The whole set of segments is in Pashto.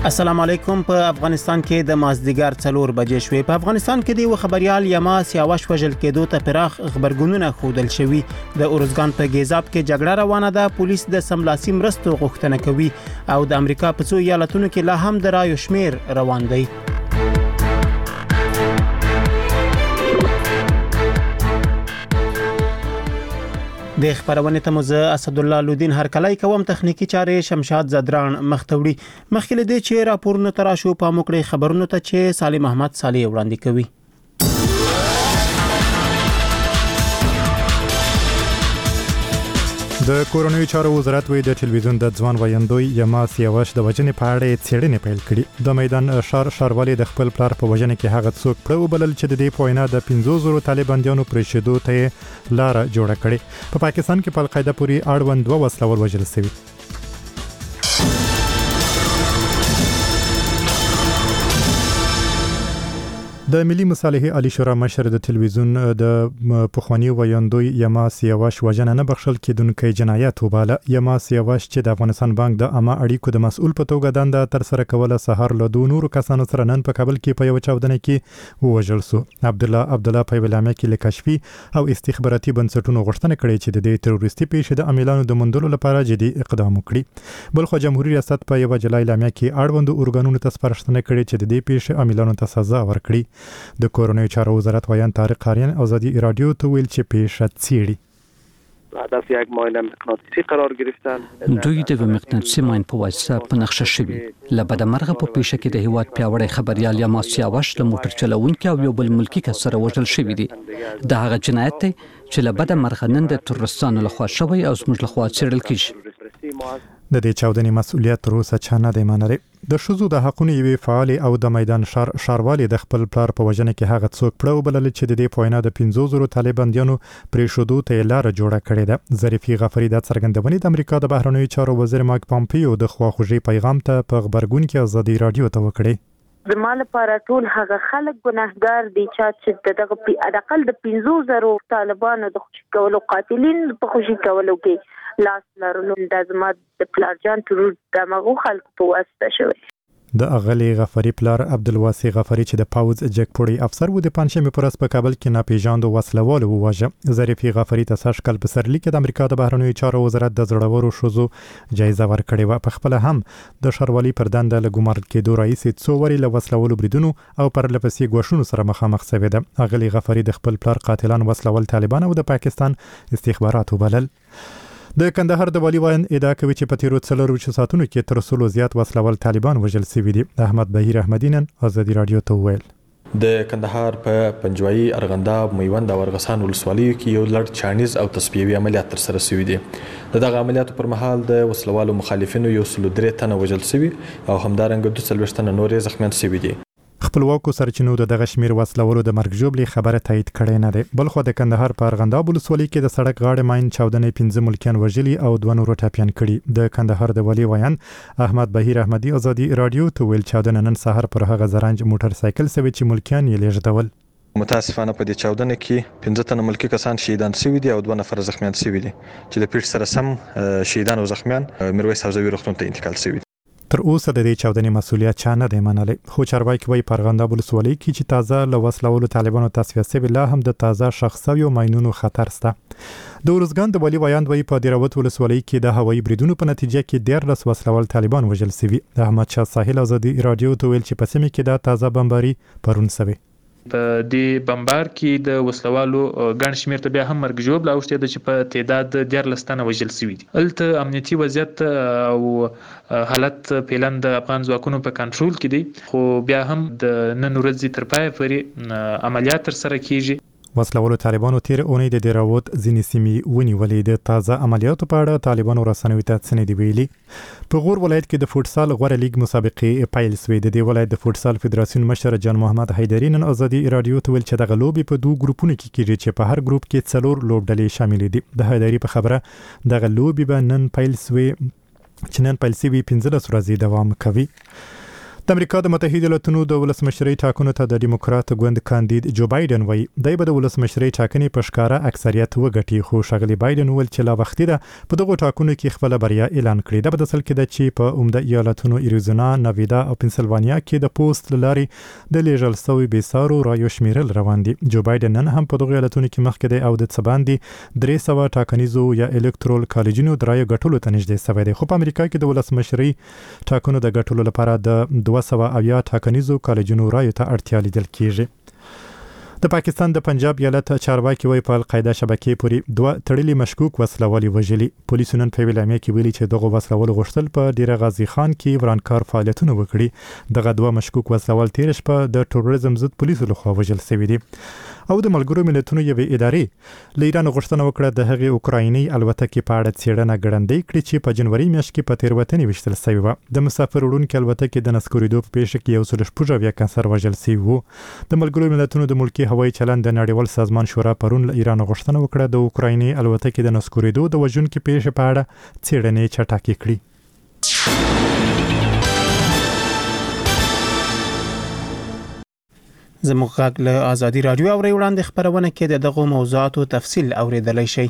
السلام علیکم. په افغانستان کې د مازدیګر 4 بجې شوې. په افغانستان کې د خبريال یماس یاوش وژل کېدو ته پراخ خبرګونونه خودل شوی. د اورزګان په ګیزاب کې جګړه روانه ده. پولیس د سملاسي مرستو غوښتنه کوي او د امریکا په څو ایالتونو کې لا هم د رایو شمیر روان دی. د خبرونه ته مزه اسد الله لودین هر کله کوم تخنیکی چارې شمشاد زدران مختوړي. مخکې دې چې راپورونه تراشو په موکړې خبرونه ته چې سالم احمد صالح وړاندې کوي. د کورونوي چارو وزارت وی د ټلویزیون د ځوان ویندوی یماس یاوش د وجنې په اړه څېړنې پیل کړې. د میدان شاروالي د خپل پلار په وجنې کې هغه څوک پړو بلل چې د دې په وینا د 500 طالبانیانو پرېښودو ته لار جوړه کړې. په پاکستان کې په القاعده پورې اړوند 2 وسلوال وژل شوي. د ملي مصالحې عالی شورا مشر د ټلویزیون د پخوانی ویاندوی یماس یاوش وژنه نه بخښل کېدونکې جنایت وباله. یماس یاوش چې د افغانستان بانک د عامه اړیکو د مسؤل په توګه دنده تر سره کوله سهار له 2 نورو کسانو سره نن په کابل کې په یو چاودنه کې ووژل شو. عبدالله په ویلامه کې لکشفي او استخباراتي بنسټونو غوښتنه کړې چې د تروریستي پیښې د عاملانو د موندلو لپاره جدي اقدام وکړي. بلخو جمهوریت ریاست په یو جلای اعلامیه کې اړوند اورګانونو ته سپارښتنه کړې چې د دې پیښې عاملانو ته سزا ورکړي. د کورونوي چارو وزارت ویان طارق قاریان آزادی رادیو ته ویل چې پیش څیړي هدف یک ماین مغناطیسی قرار گرفتن. دوی د مغناطیسي ماین په واسطه په نقشه شوي. لبد مرغه په پیښه کې د هیواد پیاوړی خبريال یماس یاوش له موټر چلوونکي او یو بل ملکی کس سره وژل شوی دی. د هغه جنایت دی چې لبد مرغه نن د تورستانو لخوا شوی او زموږ لخوا څېړل کیږي. د دې چاودنې مسؤلیت تر اوسه چا نه دی منلی. د ښځو د حقونو یوې فعال او د میدان شاروالي د خپل پلار په وژنه کې هغه څوک پړو بلل چې د دې په وینا د 500 طالبانیانو پرېښودو ته لار جوړه کړې ده. ظریفي غفاري د څرګندونې د امریکا د بهرنیو چارو وزیر مایک پامپیو د خواخوږي پیغام ته په خبرګون کې آزادي رادیو ته وکړي. زما لپاره ټول هغه خلک ګناهګار دي چې دغه په اقل د 500 طالبانو د خوشي کولو قاتلین په خوشي کولو کې لاس لرلو د زما د پلارجان ترور دماغو خلکو په واسطه شوی. د اغلی غفاری پلار عبدالواسي غفاری چې د پاوز جګپوړی افسر و د پنځمې پر ورځ په کابل کې ناپېژاندو وسلوال وواژه. ظریفي غفاری ته سږ کال په سرلی کې د امریکا د بهرنیو چارو وزارت د زړورو ښځو جایزه ورکړې و. په خپل هم د شاروالي پر دنده له ګمارل کېدو رئیس څو وری له وسلوالو بریدونو او پر لپسې ګوښونو سره مخامخ شوی ده. اغلی غفاری د خپل پلار قاتلان وسلوال طالبان او د پاکستان استخبارات وبلل. د کندهار د والی وایي ادعا کوي چې په تیرو 4 ساعتونو کې تر 100 زیات وسلوال طالبان وژل شوي دي. احمد بهیر احمدی نن آزادی رادیو ته ویل. د کندهار په پنجوایي ارغنداب میوند او ارغسان ولسوالیو کې یو لړ چانیز او تصفیوي عملیات تر سره شوي دي. دغه عملیاتو پر مهال د وسلوالو مخالفینو 103 تنه وژل شوي او همدارنګه 240 تنه نور زخمیان شوي دي. خپلواکو سرچینو د دغه شمیر وسلوالو د مرګ ژوبلې خبره تایید کړې نه ده. بلخو د کندهار په ارغنداب ولسوالۍ کې د سړک غاړې ماین چاودنې 15 ملکیان وژلي او 2 نور ټاپیان کړي. د کندهار د والی ویان احمد بهیر احمدی آزادی رادیو ته ویل چاودنه نن سهار پر هغه زرنج موټر سایکل سوي چې ملکیان یې لیږدول. متاسفانه په دې چاودنه کې 15 تنه ملکی کسان شهیدان شوي دي او 2 نفر زخمیان شوي دي چې د پیښې سره سم شهیدان او زخمیان میرویس حوزوي روغتون ته انتقال شوي. تر اوسه د دې چاودنې مسؤلیت چا نه دی منلی. خو چارواکي وایي په ارغنداب ولسوالۍ کې چې تازه له وسلوالو طالبانو تصفیه شوي لا هم د تازه شخصیو ماینونو خطر شته. د اورزګان د والی ویاند وایي په دیراوت ولسوالۍ کې د هوایي بریدونو په نتیجه کې 13 وسلوال طالبان وژل شوي. احمد شاه ساحل آزادي رادیو ته ویل چې په سیمه کې د تازه بمباري پرون شوی. په دې بمبار کې د وسلوالو ګڼ شمېر ته بیا هم مرګ ژوبله اوښتې ده چې په تعداد 14 تنه وژل شوي دي. هلته امنیتي وضعیت او حالت فعلاً د افغان ځواکونو په کنټرول کې دی، خو بیا هم د نن ورځې تر پایه پورې عملیات ترسره کیږي. وسلوالو طالبانو تیر اونۍ د دیراوت ځینې سیمې ونیولې. د تازه عملیاتو په اړه طالبانو رسنیو ته څه نه دي ویلي. په غور ولایت کې د فوټسال غوره لیګ مسابقې پیل شوې. د دې ولایت د فوټسال فدراسیون مشر جان محمد حیدري نن آزادي رادیو ته ویل چې دغه لوبې په 2 ګروپونو کې کیږي چې په هر ګروپ کې 4 لوبډلې شامل دي. د حیدري په خبره دغه لوبې به نن پیل شوې چې نن پیل شوې 15 ورځې دوام کوي. د امریکا د متحده ایالاتونو د ولسمشرۍ ټاکنو ته د ډیموکرات ګوند کاندید جو بایدن وایي دی به د ولسمشرۍ ټاکنې په ښکاره اکثریت وګټي، خو ښاغلي بایدن وویل چې لا وختي ده په دغو ټاکنو کې خپله بریا اعلان کړي. دا به د اصل کې ده چې په عمده ایالتونو اریزونا، نویدا او پنسلوانیا کې د پوسټ له لارې د لیږل سوي بېسارو رایو شمیرل روان دي. جو بایدن نن هم په دغو ایالتونو کې مخکې دی او د څه باندې 300 ټاکنیزو یا الکترول کالجونو د رایو ګټلو ته نږدې سوی دی. خو په امریکا کې د ولسمشرۍ ټاکنو د ګټلو لپاره د 200 ټاکنیزو کالجونو رایو ته اړتیا لیدل کیږي. د پاکستان د پنجاب ایالت چارواکي وایي په القاعده شبکې پورې 2 تړلي مشکوک وسلوالي وژلي. پولیسو نن په ویلامه کې ویلي چې دغه وسلوال غوښتل په ډیر غازی خان کې ورانکار فعالیتونه وکړي. دغه 2 مشکوک وسلوال تیر شپه د ټوریزم ضد پولیسو لخوا وژل شوي دي. او د ملګرو ملتونو یوې ادارې له ایران غوښتنه وکړه د هغې اوکرایني الوتکې په اړه څېړنه ګړندۍ کړي چې په جنوري میاشت کې په تېروتنې ویشتل شوې وه. د مسافر وړونکې الوتکې د نسکورېدو په پیښه کې 116 کسان وژل شوي وو. د ملګرو ملتونو د ملکي هوایي چلند د نړیوال سازمان شورا پرون له ایران غوښتنه وکړه د اوکرایني الوتکې د نسکورېدو د وژونکې پیښې په اړه څېړنې چټکې کړي. زموږ غږ له ازادي رادیو او وړاندې خبرونه کې د دغو موضوعاتو تفصیل اوریدلای شئ.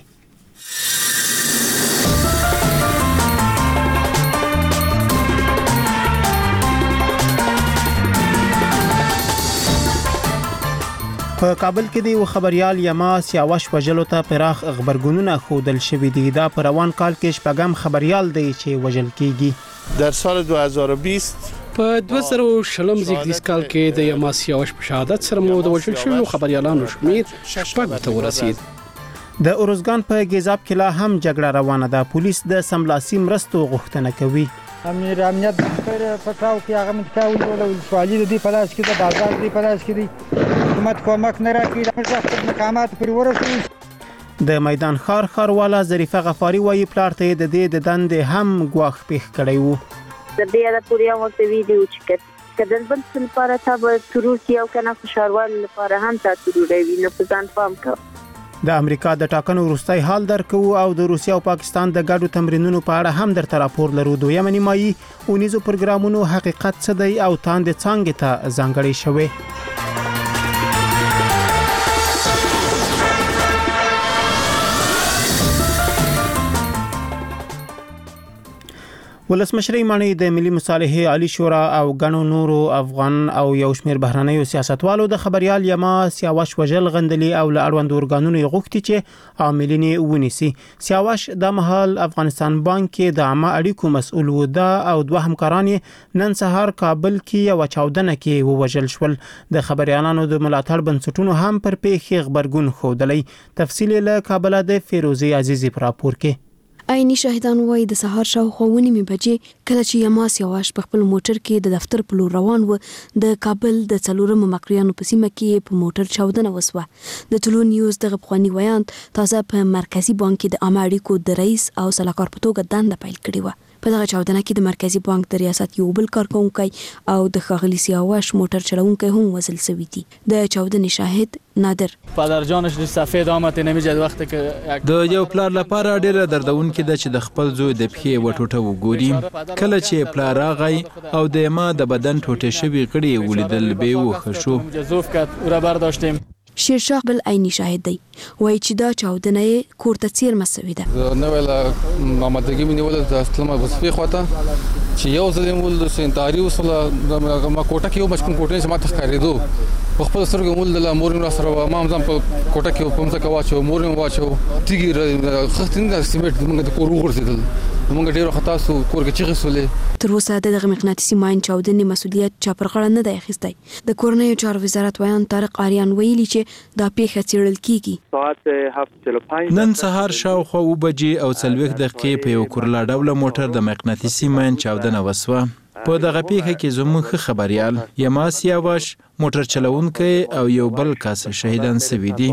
په کابل کې د خبريال یماس یاوش وژلو ته پراخ خبرګونونه خودل شوې دي. دا په روان کال کې شپږم خبريال دی چې وژل کیږي. در سال 2020 په 2020 زیږدیز کال کې د یماس یاوش په شهادت سره مو د وژل شویو خبريالانو شمیر 6 ته ورسید. د اورزګان په ګیزاب کې لا هم جګړه روانه ده. پولیس د سملاسي مرستو غوښتنه کوي. امنیت د خیر پټاو کې هغه متکاول ول سوالي د پلاس کې د بازار د پلاس کې دی حکومت کومک نه راکړي. د مشرف مقامات پر ورسول د میدان خارواله ظریفه غفاری وایي پلار ته د دې د دندې هم غواخ پیښ کړی وو. د دې د پوریا وخت ویډیو چې کدن بل څه لپاره تا تروس یو کنه فشاروال لپاره هم تا تروي نو په ځان پام کا. د امریکا د ټاکنو وروستۍ حال درکو او د روسیا او پاکستان د ګډو تمرینونو په اړه هم درته راپور لرو. دویمه نیمایي اونیزو پروګرامونو حقیقت څه دی او تاند څنګه ته ځانګړی شوی. ولسمشرۍ معنی د ملي مصالحې عالی شورا او غنو نورو افغان او یو شمېر بهرنیو سیاستوالو د خبريال یماس یاوش وژل غندلي او له اړوند اورګانونو غوښتي چې عاملین ونیسي. سیاوش د مهال افغانستان بانک کې د عامه اړیکو مسؤل و ده او دوه همکاران نن سهار کابل کې یو چاودنه کې ووژل شول. د خبريالانو د ملاتړ بنسټونو هم پر پیښې خبرګون خودلی. تفصیل له کابل د فیروزي عزیزی پر راپور کې. عیني شاهدان وایي د سهار شاوخوا 9 بجې کله چې یماس یاوش په خپل موټر کې د دفتر په لور روان و د کابل د څلورم مقریانو په سیمه کې په موټر چاودنه وسوه. د ټولو نیوز دغه پخوانی ویاند تازه په مرکزی بانک کې د عامه اړیکو د رئیس او سلاکار په توګه دنده پیل کړې و. په دغه چاودنه کې د مرکزی بانک د ریاست یو بل کارکونکي او د ښاغلي یاوش موټر چلوونکی هم وژل شوی دي. د چاودنې شاهد نادر پدر جانش د سفید آمد نمیجد وخت که د یو پلار لپاره ډیره دردونکې ده چې د خپل زوی د پښې وټوټه وګوري. کله چې پلار راغی او د ما د بدن ټوټه شوی غړي ولیدل به وخښ شو. جزوف کړ او را برداشتیم. شیرشاه بل عیني شاهد دی وایي چې دا چاودنه کورته څیر مسوي ده. نو ویل محمدګي مې ول د اسلام وصفي خواته چې یو ځل مول د سنتاري وصله ما کوټه کې یو مشکون کوټه سم ته ښکارېدو. خپل سرګ مول د مور نو سره ما هم ځم په کوټه کې په مڅ کا واچو مور نو واچو تیګي خختین د سیمټ موږ د کور وګرځیدل. موږ ډیرو خطا سو کور کې چیغې سولې. تر اوسه دغه مقناطیسي ماین چاودنې مسؤلیت چا پر غاړه نه دی اخیستی. د کورنیو چارو وزارت ویان طارق آریان ویلي چې دا پیښه څېړل کیږي. نن سهار شاوخوا 9 بجې او 40 دقیقې په یو کورلا ډوله موټر د مقناطیسي ماین چاودنه وسوه. په دغه پیښه کې زموږ خبريال یماس یاوش موټر چلوونکی او یو بل کس شهیدان شوي دي.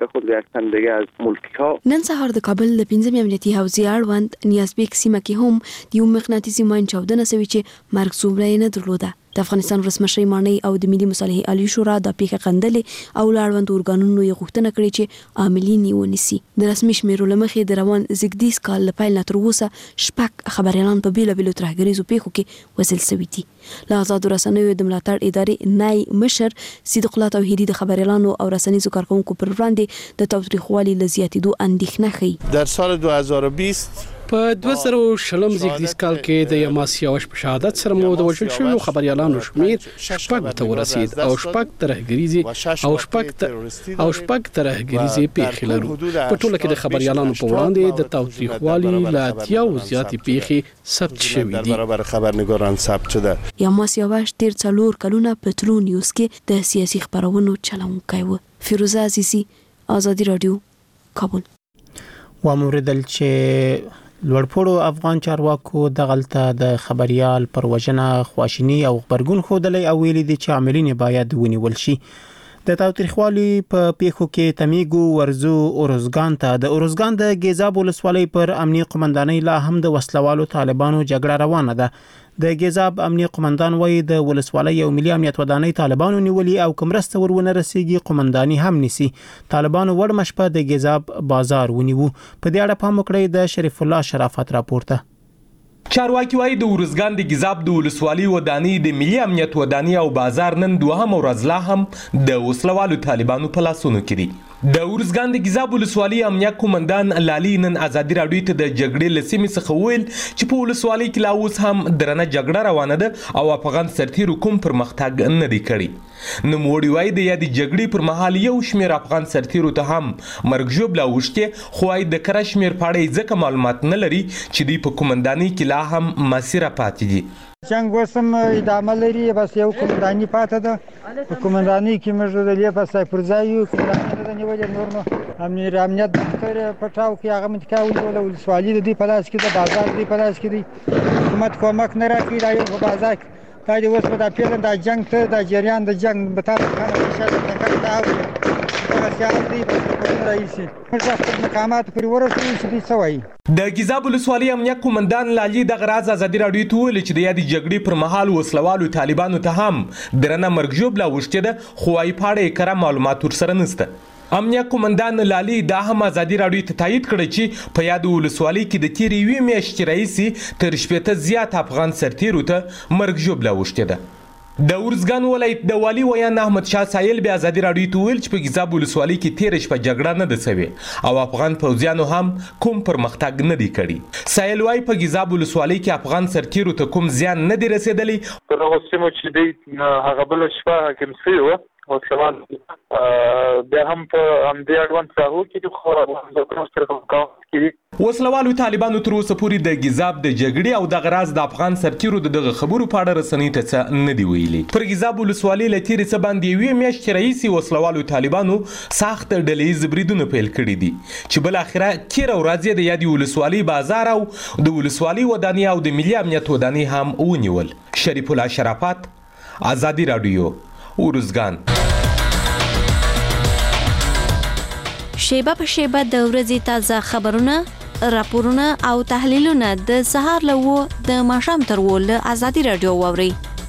نن سهار د کابل د 5 امنیتي حوزې اړوند نیازبیک سیمه کې هم د یو مقناطیسي ماین چاودنه شوې چې مرګ څومره نه درلوده. د افغانستان ولسمشر مانی او د ملي مصالحې عالی شورا د پیښه غندلې او لاړوند اورګانونو یې غوښتنه کړې چې عاملین یې ونیسي. د رسمي شمیرو له مخې د روان زیږدیز کال له پیل نه تر اوسه شپږ خبريالان په بیلابیلو ترهګریزو پیښو کې وژل شوي دي. له آزادو رسنیو د ملاتړ ادارې نای مشر صدیق الله توحیدي د خبريالانو او رسنیزو کارکونکو پر وړاندې د تاوتریخوالي له زیاتېدو اندېښنه ښيي. در سال 2020 په 2020 زیږدیز کال کې د یما سیاوش په شهادت سره مو د وژل شویو خبريالانو شمیر شپږ ته ورسید او شپږ ترهګریزي پیښې لرو. په ټوله کې د خبريالانو په وړاندې د تاوتریخوالي له 80 زیاتې پیښې ثبت شوې دي. برابر خبرنگاران ثبت شده. یما سیاوش تیر 4 کلونه په تلو نیوز کې د سیاسي خبرونو چلونکی و. فیروزه عزیزی، آزادی رادیو، کابل. واموردل چې لوړپوړو افغان چارواکو د غلطه د خبريال پر وژنه خواشینی او خبرګون خودلې او ویلي دي چې عاملین باید ونیول شي. د تاوتریخوالي په پیښو کې تمیګو ورزو اورزګان ته د اورزګان د ګیزاب ولسوالۍ پر امنیه قومندانۍ لا هم د وسلوالو طالبانو جګړه روانه ده. د ګیزاب امنیه قومندان وایي د ولسوالۍ او ملي امنیت ودانۍ طالبانو نیولي او کومرسته ورونه رسیږي قومنداني هم نسی. طالبانو وړ مشپه د ګیزاب بازار ونیو. په دې اړه پام وکړئ د شریف الله شرافت راپورته. چارواکي وايي د اورزګان د ګیزاب د ولسوالۍ ودانۍ د ملي امنیت ودانۍ او بازار نن دوهم ورځ لا هم د وسلوالو طالبانو په لاسونو کې دي. د اورزګان د ګیزاب ولسوالۍ امنیت قومندان لالي نن آزادي راډیو ته د جګړې لسیمې څخه ویل چې په ولسوالۍ کې لا اوس هم درنه جګړه روانه ده او افغان سرتیرو کوم پرمختګ نه دی کړی. نوموړي وايي د یادې جګړې پر مهال یو شمېر افغان سرتیرو ته هم مرګ ژوبله اوښتې، خو وايي د کره شمېر په اړه ځکه معلومات نه لري چې دوی په قومندانۍ کې لا هم مسیره پاتې دي. جنگ وسم ادامه لري، بس یو قومنداني پاتې ده. په قومنداني کې موږ د لیپا سایپرځای یو قومنداني د نیولې نور نو امنیت دفتر پټاو کې هغه منتکاو ول ولسوالۍ د دې پلاس کې د بازار د پلاس کې دی حکومت کومک نه راکړي. دا یو په بازار دا د اوس په د پیل د جنگ ته د جریان د جنگ به تاسو خانه شاته څنګه دا هغه سیاست دی په رئیسي موږ مقامات پر ورسېږو چې دوی څه وایي. د ګیزاب ولسوالۍ امنیت قومندان لالي د غراز آزادي راډیو ته ویل چې د یادې جګړې پر مهال وسلوالو طالبانو ته هم درنه مرګ ژوبله اوښتې ده، خو وايي په اړه یې کره معلومات ورسره نشته. امنیت قومندان لالي دا هم آزادي راډیو ته تایید کړی چې په یاد ولسوالۍ کې د تیرې یوې میاشتې راهیسې تر 80 زیات افغان سرتیرو ته مرګ ژوبله اوښتې ده. د اورزګان ولایت د والي ویان احمد شاه سایل بیا آزادي راډیو ته ویل چې په ګیزاب ولسوالۍ کې تیر شپه جګړه نه ده سوې او افغان پوځیانو هم کوم پرمختګ نه دی کړی. سایل وايي په ګیزاب ولسوالۍ کې افغان سرتیرو ته کوم زیان نه دی رسیدلی. په هغه سیمو چې دی هغه بل شپه حاکم شوی و وسلوال بیا هم په همدې اړوند ساحو کې وسلوالو طالبانو تر اوسه پورې د ګیزاب د جګړې او د غراز د افغان سرتیرو دغه خبرو په اړه رسنۍ ته څه نه دی ویلي. پر ګیزاب ولسوالۍ له تیرې څه باندې یوې میاشتې راهیسې وسلوالو طالبانو سخت ډلهییز بریدونه پیل کړي دي چې بالاخره تېره ورځ یې د یادې ولسوالۍ بازار او د ولسوالۍ ودانۍ او د ملي امنیت ودانۍ هم ونیول. شریف الله شرافت، آزادي راډیو، اورزګان. شیبه په شیبه د ورځې تازه خبرونه، راپورونه او تحلیلونه د سهار له د ماښام تر له آزادي راډیو واورئ.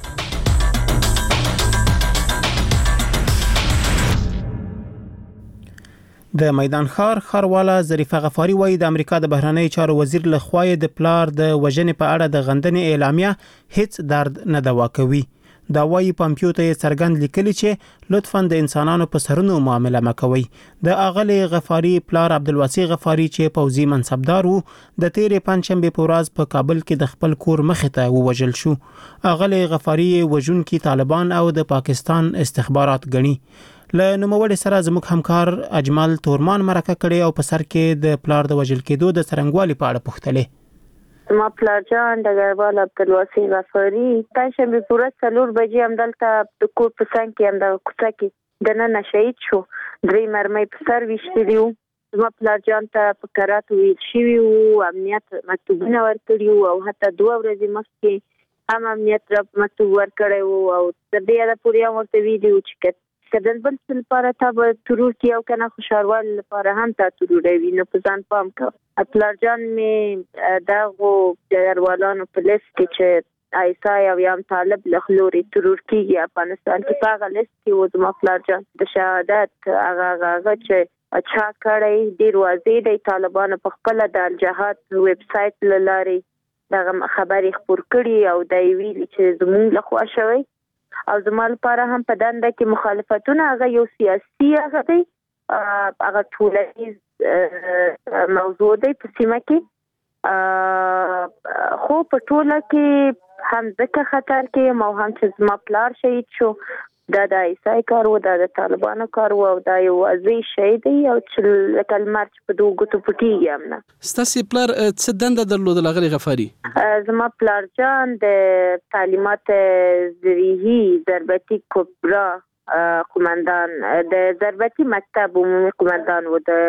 د میدان ښارواله ظریفه غفاری وایي د امریکا د بهرنی چارو وزیر له خوا د پلار د وژنې په اړه د غندنې اعلامیه هیڅ درد نه دوا کوي. دا وایي پامپیو ته څرګند لیکلي چې لطفاً د انسانانو په سرونو معامله مکوئ. د اغلی غفاری پلار عبدالواسع غفاری چې پوځي منصبدار وو د تیرې پنځشنبه په ورځ په کابل کې د خپل کور مخې ته ووژل شو. اغلی غفاری وژونکي طالبان او د پاکستان استخبارات ګڼي. له نوموړي سره زموږ همکار اجمل تورمان مرکه کړي او په سر کې د پلار د وژل کېدو د څرنګوالي په اړه پوښتلې. ما پلار جان ډګروال عبدالواسع غفاری پنځشنبه په ورځ 4 بجې همدلته د کور په څنګ کې همدغه کوڅه کې دننه شهید شو. 3 مرمۍ په سر ویشتلي وو. ما پلار جان ته په کراتو ویل شوي وو، امنیت مکتوبونه ورکړي وو او حتی 2 ورځې مخکې هم امنیت مکتوب ورکړی وو او تر دې یاده پورې هم ورته ویلي وو چې کدن بل څه لپاره تا به ترور کې او که نه خوشحالوالي لپاره هم تا تروروي، نو په ځان پام کوه. پلار جان مې دغو ډګروالانو په لیست کې چې ایسای او یم طالب لخلوري ترور کیږي افغانستان کې په غلط کې و زما پلار جان د شهادت هغه چې اچھا کړی ډیر واضح دی طالبانو په خپل د الجهاد ویب سټ لاري دا خبري خبر کړي او دا ویلي چې زموږ له خوا شوی او زما لپاره هم په دنده کې مخالفتونه هغه یو سیاسي هغه دی هغه ټولنیز موضوع دی په سیمه کې خو په ټوله کې هم ځکه خطر کې مو هم چې زما پلار شهید شو دا د ایسای کار و دا د طالبانو کار و او دا یو واضح شی دی او چې کلمات په دوه ګوتو پټیږي امنه. ستاسو پلار څه دنده درلوده لغړی غفاری؟ زما پلار جان د تعلیمات زریحي ضربتي کبرا قومندان د ضربتي مکتب عمومي قومندان و د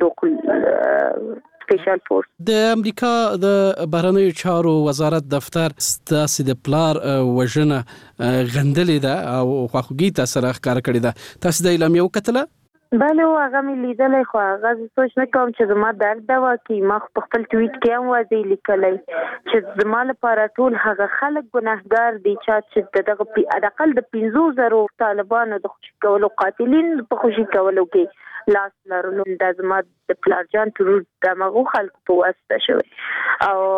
کمانډو سپیشل فورس. د امریکا د بهرنیو چارو وزارت دفتر ستاسو د پلار وژنه غندلې ده او خواخوږي تاسو راخکار کړی ده، تاسو د اعلامیه وکتله؟ بله هغه مې لیدلې خو هغه سوچ نه کوم چې زما درد دا واکې ما په خپل ټویټ کې هم واضح لیکلی چې زما لپاره ټول هغه خلک ګناهګار دي چې دغه په اقل د 15,000 طالبانو د خوشي کولو قاتلین په خوشي کولو کې لاس لرلو د زما د پلار جان ترور دماغو خلکو په واسطه شوی او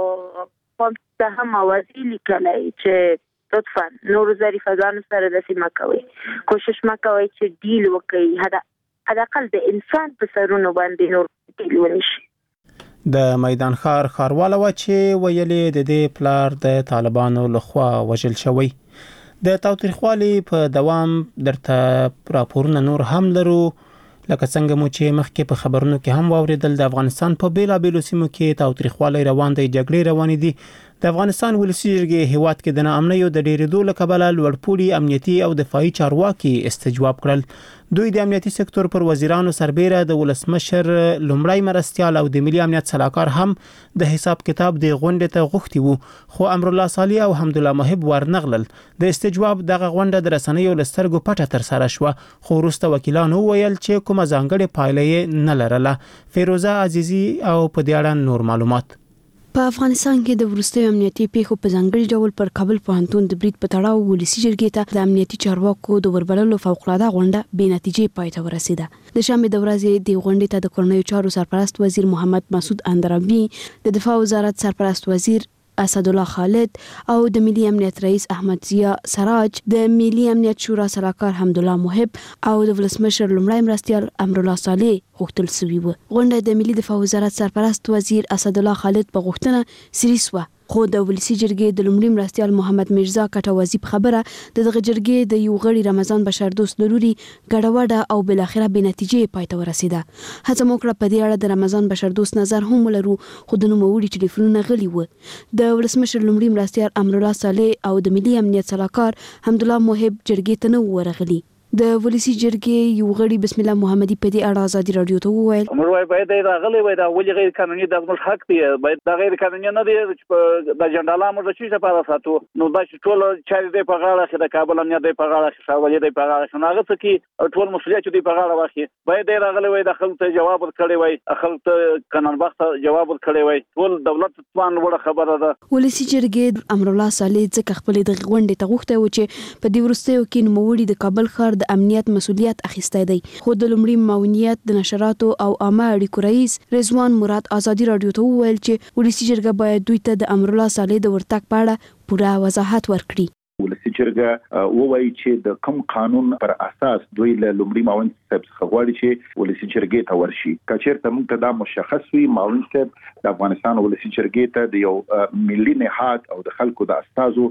په هم واضح لیکلی چې لطفا نور ظریفانو سره د سیمه کوي کوشش مکوي چې ډیل وکړي حداقل د انسان په سرونو باندې نور ډیل ونشي. د میدان ښار ښارواله و چې ویلې د دې پلار د طالبانو لخوا وژل شوی. د تاوتریخوالي په دوام درته راپورونه نور هم لرو لکه څنګه مو چې مخکې په خبرونو کې هم واوریدل د افغانستان په بیلابیلو سیمو کې تاوتریخوالي روان دی، جګړې روانې دي. د افغانستان ولسی جرګې هیواد کې د ناامنیو د ډیرېدو له کبله لوړپوړي امنیتي او دفاعي چارواکي استجواب کړل. دوی د امنیتي سکتور پر وزیرانو سربېره د ولسمشر لومړی مرستیال او د ملي امنیت سلاکار هم د حساب کتاب د غونډې ته غوښتي وو، خو امرالله صالح او حمدالله محب ورنغلل. د استجواب دغه غونډه د رسنیو لسترګو پټه تر سره شوه، خو وروسته وکیلانو ویل چې کومه ځانګړې پایله نه لرله. فیروزه عزیزی او په دې اړه نور معلومات. په افغانستان کې د وروستیو امنیتي پیښو په ځانګړي ډول پر کابل پوهنتون د برید په تړاو ولسی جرګې ته د امنیتي چارواکو د وربللو فوق‌العاده غونډه بې نتیجې پای ته ورسیده. د شنبې د ورځې د غونډې ته د کورنیو چارو سرپرست وزیر محمد مسعود اندرابي، د دفاع وزارت سرپرست وزیر اسد الله خالد او د ملي امنیت رئیس احمد ضیا سراج، د ملي امنیت شورا سلاکار حمدالله محب او د ولسمشر لومړی مرستیال امرالله صالح غوښتل شوی و. غونډه د ملي دفاع وزارت سرپرست وزیر اسد الله خالد په غوښتنه سریس و، خو د ولسی جرګې د لومړي مرستیال محمد میرزا کټوازی په خبره دغه جرګې د یو غړي رمضان بشردوست لوري ګډوډه او بل اخره به نتیجې پای ته ورسیده. هڅه موکړه په دې اړه د رمضان بشردوست نظر هم ولرو، خو د نوموړي ټلیفونونه غلي و. د ولسمشر لومړي مرستیال امرالله صالح او د ملي امنیت سلاکار حمدالله محب جرګې ته نه ورغلي. د ولسی جرګې یو غړي بسم الله محمدي په دې اړه ازادي رادیو ته وویل موږ باید راغلي وای دا ولې غیر قانوني د موږ حق دی، باید دا غیر قانوني نه دی چې د جنډاله موږ چې په ساتو نو دا چې ټول چاري دی په غاړه کې د کابل امنیت دی په غاړه کې شاولې دی په غاړه کې نو هغه څه ټول مسولیت دی په غاړه واخی. باید راغلي وای د خلکو ته جواب ورکړي وای، خلکو ته قانون بخت جواب ورکړي وای، ټول دولت توان وړه خبره ده. ولسی جرګې امرالله صالح ځکه خپل د غونډې ته غوښته و چې په دې ورستیو کې نوموړي د کابل ښار د امنیت مسولیت اخیسته دی، خو د لومړي معاونیت د نشراتو او عامه اړیکو رئیس رضوان مراد ازادي رادیو ته وویل چې ولسی جرګه باید دوی ته د امرالله صالح د ورتګ په اړه پوره وضاحت ورکړي. ولسی جرګه ووایي چې د کوم قانون پر اساس دوی له لومړي معاون صاحب څخه غواړي چې ولسی جرګې ته ورشي. کچېرته موږ ته دا مشخص وي معاون صاحب د افغانستان ولسی جرګې ته د یو ملي نهاد او د خلکو د استازو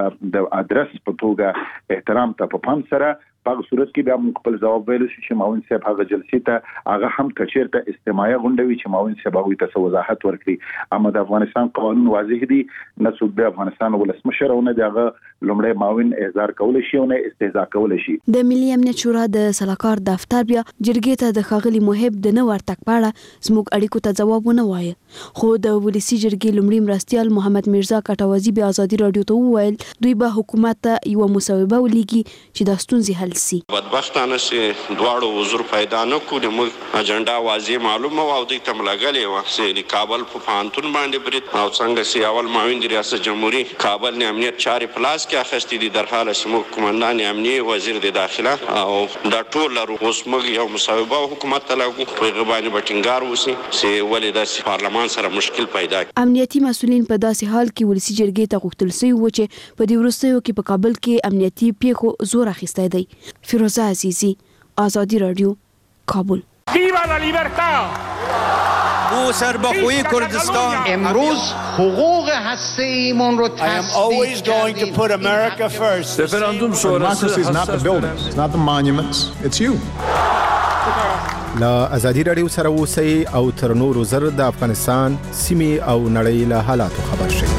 د ادرس په توګه احترام ته په پام سره په صورت کې بیا موږ خپل ځواب ویل شو چې معاون صاحب هغه جلسې ته هغه هم کچېرته استماعي غونډوي چې معاون صاحب هغه ته وضاحت ورکړي. اما د افغانستان قانون واضح دي، نه څوک د افغانستان ولسمشر او نه دغه لومړی معاون احضار کول شي او نه استهزاء کول شي. د ملي امنیت شورا د سلاکار دفتر بیا جرګې ته د ښاغلي محب د نه ورتګ په اړه زموږ اړیکو ته ځواب ونه وایه، خو د ولسی جرګې لومړي مرستیال محمد میرزا کټوازی به ازادي رادیو ته وویل دوی به حکومت ته یو مسوده ولیږي چې د ستونزې حل سي. بدبختانه چې دواړو حضور پیدا نه کړو، موږ اجنډا واضح معلومه او د تملګلې و چې کابل په پانتون باندې برید او څنګه چې اول معاون ریاست جمهوریت کابل نه امنیت چارې پلاس کې اخستې دي، در حال چې موږ قومندان امنیه وزیر د داخله او دا ټول اوس موږ یو مصوبه حکومت ته لاګو په غوښنه بټینګار وسی چې ولې د پارلمان سره مشکل پیدا کی. امنیتي مسولین په داسې حال کې ولسی جرګې ته غوښتل شوی و چې په دې وروستیو کې په کابل کې امنیتي پیښو زور اخیستی دی. فیروزه عزیزی، آزادی رادیو، کابل. ویوا لا لیبرتا! او سربخوی کردستان امروز حقوق هسته‌ایمون رو I am always going to put America first. Referendum sonrası democracy is not the buildings, it's not the monuments, it's you. لا ازادي رادیو سره اوسئ او تر نورو زر د افغانستان سیمې او نړۍ له حالاتو خبر شئ.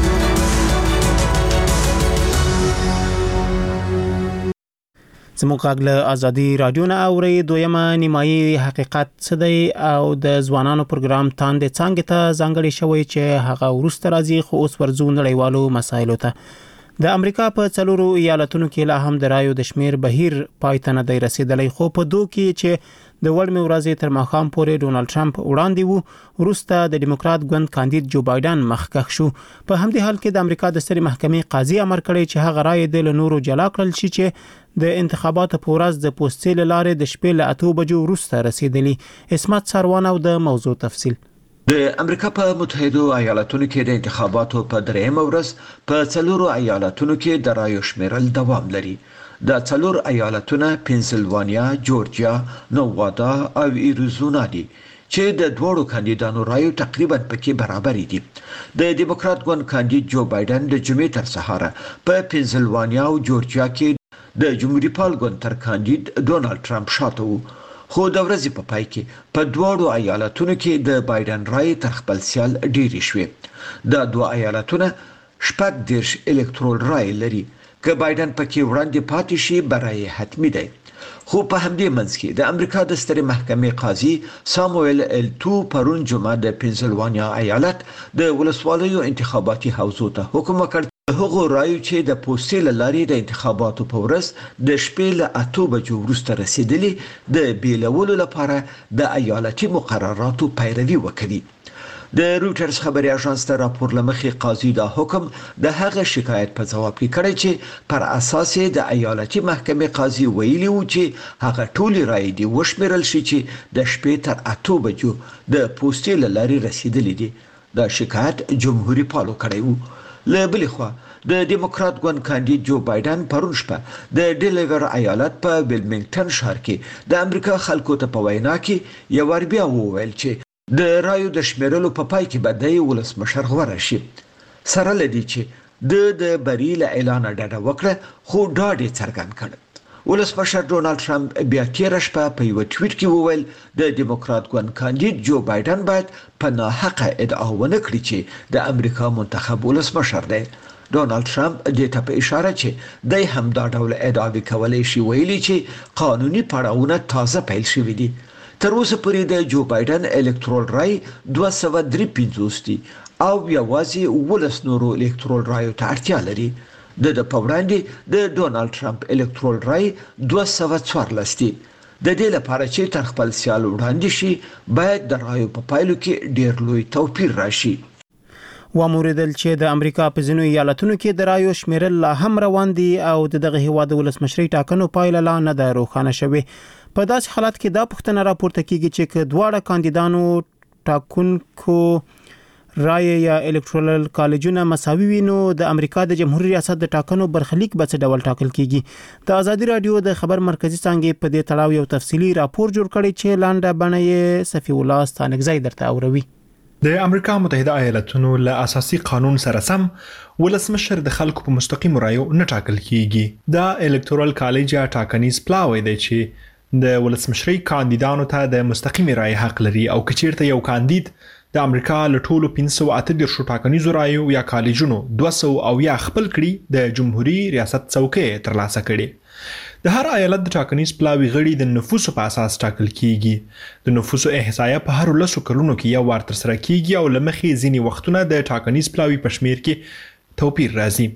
زموږ غږ له ازادي رادیو نه اوري. دویمه نیمایي حقیقت څه دی او د ځوانانو پروګرام تاندې څنګه ته ځانګړی شوی چې هغه ورسته راځي، خو اوس ورځو نړیوالو مسایلو ته. د امریکا په 4 ایالتونو کې لا هم د رایو د شمیر بهیر پای ته نه دی رسیدلی، خو په دوه کې چې د وړمې ورځې تر ماښام پورې ډونالد ټرمپ وړاندې وو، وروسته د دیموکرات ګوند کاندید جو بایدن مخکښ شو. په همدې حال کې د امریکا د سترې محکمې قاضي امر کړی چې هغه رایې د نورو جلا کړل شي چې د انتخاباتو په ورځ د پوسټې له لارې د شپې له 8 بجو وروسته رسیدلی. اسمت سروان او د موضوع تفصیل. د امریکا په متحده ایالاتونو کې د انتخاباتو په درېمه ورځ په 4 ایالاتونو کې د رایو شمیرل دوام لري. د 4 ایالتونه پنسلوانیا، جورجیا، نوادا او ایریزونا دي چې د دوړو کاندیدانو رایو تقریبا پکې برابر دي. د دیموکرات ګوند کاندید جو بایدن د جمعې تر سهاره په پنسلوانیا او جورجیا کې د جمهوریت پال ګوند تر کاندید ډونالد ټرمپ شاته وو، خو د ورځې په پای کې په دوړو ایالتونو کې د بایدن رای تر خپل سیال ډیرې شوې. د دوه ایالتونه 14 الکترول رای لري. که بایدن پکې وړاندې پاتې شي برای حتمی دی، خو په همدې منځ کې د امریکا د سترې محکمې قاضي ساموئل التو پرون جمعه د پنسلوانیا ایالت د ولسوالیو انتخاباتي حوزو ته حکم وکړ هغه رایو چې د پوسټې له لارې د انتخاباتو په ورځ د شپې له 8 بجو وروسته رسیدلی د بیلولو لپاره د ایالتي مقرراتو پیروي وکړي. د روټرز خبري اژانس ته راپور لمخې قاضي دا حکم د هغه شکایت په جواب کې کړی چې پر اساس د ایالتي محکمې قاضي ویلي و چې هغه ټول رایې دی وشمیرل شي چې د شپې تر 8 بجو د پوسټې له لارې رسیدلی دي. دا شکایت جمهوریت پالو کړی و. له بلې خوا د دیموکرات ګوند کاندید جو بایدن پرون شپه د ډیلیور ایالت په ویلمنګټن ښار کې د امریکا خلکو ته په وینا کې یو ور بیا وویل چې د رایو د شمیرلو په پای کې به د ولسمشر غوره شي. سره لدی چې د بری له اعلان ډډه وکړه، خو ډاډ یې څرګند کړ. ولسمشر ډونالد ټرمپ بیا تیر شپه په یو ټویټ کې وویل د دیموکرات ګوند کاندید جو بایدن باید په ناحقه ادعا ونه کړي چې د امریکا منتخب ولسمشر دی. ډونالد ټرمپ دې ته په اشاره چې د هم دا ډول ادعاوې کولای شي ویلي چې قانوني پړاوونه تازه پیل شوي دي. تر اوسه پورې د جو بایدن الکترول رای 253 دي او یوازې 19 نورو الکترول رایو ته اړتیا لري. د پوړاندې د ډونالد ټرمپ الکترول رای 214 دي. د دې لپاره چې تر خپل سیال وړاندې شي باید د رایو په پایلو کې ډیر لوی توپیر راشي. واموریدل چې د امریکا په ځینو ایالتونو کې د رایو شمیرل لا هم روان دي او دغه هیواد ولسمشري ټاکنو پایله لا نه ده روښانه شوې. په داسې حالت کې دا پوښتنه راپورته کیږي چې دواړه کاندیدانو ټاکنکو رای یا الکترال کالجونه مساوي وي، نو د امریکا د جمهوریت ریاست د ټاکنو برخلیک به څه ډول ټاکل کیږي. د ازادي رادیو د خبر مرکزی څنګه په دې تړاو یو تفصیلی راپور جوړ کړی چې لاندې بڼه یې صفی الله ستانګزی درته اوروي. د امریکا متحده ایالاتونو له اساسي قانون سره سم ولسمشر د خلکو په مستقیم رایو نه ټاکل کیږي. دا الکترال کالج یا ټاکنیز پلاوی دی چې د ولسمشري کاندیدانو ته د مستقیم رای حق لري، او کچیرته یو کاندید د امریکا له ټولو 538 ټاکنیزو رایو یا کالجونو 200 او یا خپل کړي د جمهوریت ریاست څوکۍ ترلاسه کړي. د هر ایالت د ټاکنیز پلاوی غړي د نفوسو په اساس ټاکل کیږي. د نفوسو احصایه په هر 10 کلونو کې یو وار تر سره کیږي او لمخې ځینی وختونه د ټاکنیز پلاوی په شمیر کې توپیر راځي.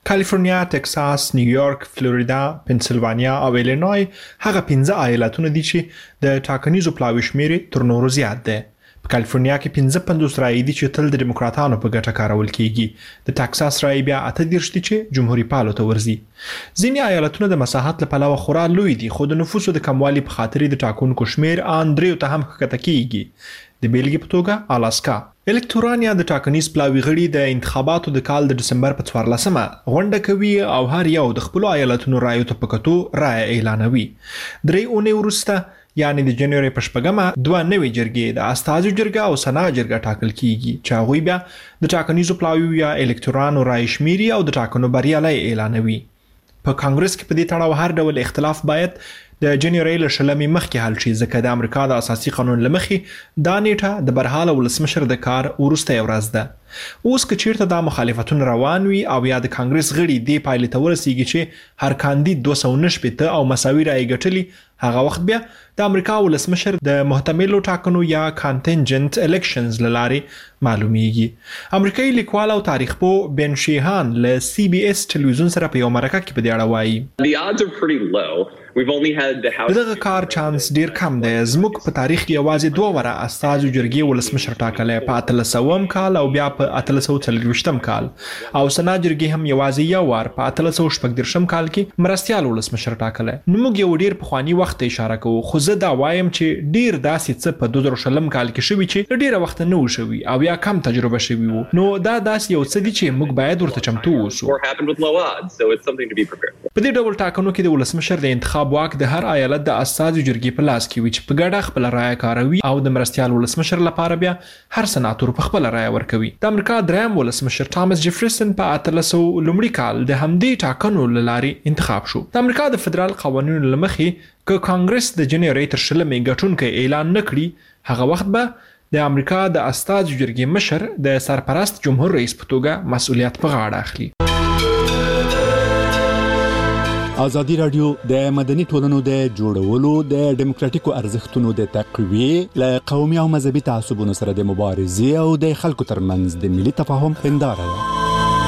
کالیفورنیا، ټکساس، نیویارک، فلوریدا، پنسلوانیا او ایلینوی هغه 15 ایالتونه دي چې د ټاکنیزو پلاوي شمیر تر نورو زیات ده. په کالیفورنیا کې 55 رایې دي چې تل د دیموکراتانو په ګټه کارول کیږي. د ټکساس رایې بیا 38 دي چې جمهوریت پالو ته ورځي. ځینې ایالتونه د مساحت له پلوه خورا لوی دي، خو د نفوسو د کموالي په خاطر د ټاکنو شمیر اندریو ته هم ښکته کیږي. د بیلګې په توګه الاسکا. الکتوران یا د ټاکنیز پلاوي غړي د انتخاباتو د کال د دسمبر په 14مه غونډه کوي او هر یو د خپل ایالتونو رایو ته پکتو رای اعلانوي. درې اونۍ وروسته یعنی د جنوري په 8مه 2 نوې جرګې د استازو جرګه او سنا جرګه ټاکل کیږي چې هغوی بیا د ټاکنیزو پلاوي یا الکتورانو رای شمیري او د ټاکنو بریالي اعلانوي. په کانګرس کې په دې تړاو هر ډول اختلاف باید د جنوري له شلمې مخکې حل شي، ځکه د امریکا د اساسي قانون لمخې دا نیټه د برحاله ولسمشر د کار وروسته ورځ ده. اوس که چیرته دا مخالفتون روان وي او یا د کانګرس غړي دې پایلې ته ورسیږي چې هر کاندید 290 او مساوي رای ګټلي، هغه وخت بیا د امریکا ولسمشر د محتملو ټاکنو یا کانټینجنت الیکشنز لارې معلومیږي. امریکایي لیکوال او تاریخ پوه بن شیهان له CBS ټلویزیون سره په یو مرکه کې په دې اړه وایي دغه کار چانس ډیر کم دی. زموږ په تاریخ کې یوازې 2 وره استازو جرګې ولسمشر ټاکلی، په 1800 کال او بیا په 1840 کال، او سنا جرګې هم یوازې یو وار په 1814 کال کې مرستیال ولسمشر ټاکلی. نو موږ یو ډیر پخوانی وخت ته اشاره کوو، خو زه دا وایم چې ډیر داسې څه په 2020 کال کې شوي چې ډیره وخت نه و شوي او یا کم تجربه شوي وو. نو دا داسې یو څه دي چې موږ باید ورته چمتو اوسو. په دې ډول ټاکنو کې د ولسمشر د انتخاب واک د هر ایالت د استازو جرګې په لاس کې وي چې په ګډه خپل رایه کاروي او د مرستیال ولسمشر لپاره بیا هر سناتور په خپل رایه ورکوي. د امریکا دریم ولسمشر تامس جفرسن په 1800 لومړي کال د همدې ټاکنو له لارې انتخاب شو. د امریکا د فدرال قوانینو له مخې که کانګرس د جنوري تر 10 ګټونکی اعلان نکړي، هغه وخت به د امریکا د استازو جرګې مشر د سرپرست جمهور رئیس په توګه مسؤلیت په غاړه اخلي. ازادي راډیو د مدني ټولنو د جوړولو د ډیموکراتیکو ارزښتونو د تقویې له قومي او مذهبي تعصبونو سره د مبارزې او د خلکو ترمنځ د ملي تفاهم هنداره ده.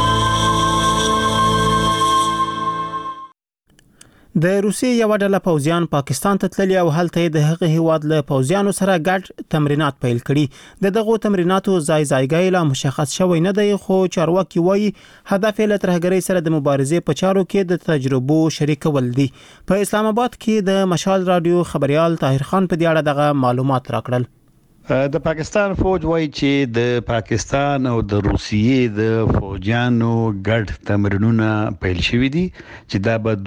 د روسیې یو ډله پوځیان پاکستان ته تللي او هلته د هغه هیواد له پوځیانو سره ګډ تمرینات پیل کړي. د دغه تمریناتو ځای لا مشخص شوی نه دی، خو چارواکي وایي هدف یې له ترهګرۍ سره د مبارزې په چارو کې د تجربو شریکول دي. په اسلام آباد کې د مشال رادیو خبريال طاهر خان په دې اړه دغه معلومات راکړل. د پاکستان فوج وایي چې د پاکستان او د روسیې د فوجانو ګډ تمرینونه پیل شوي دي چې دا به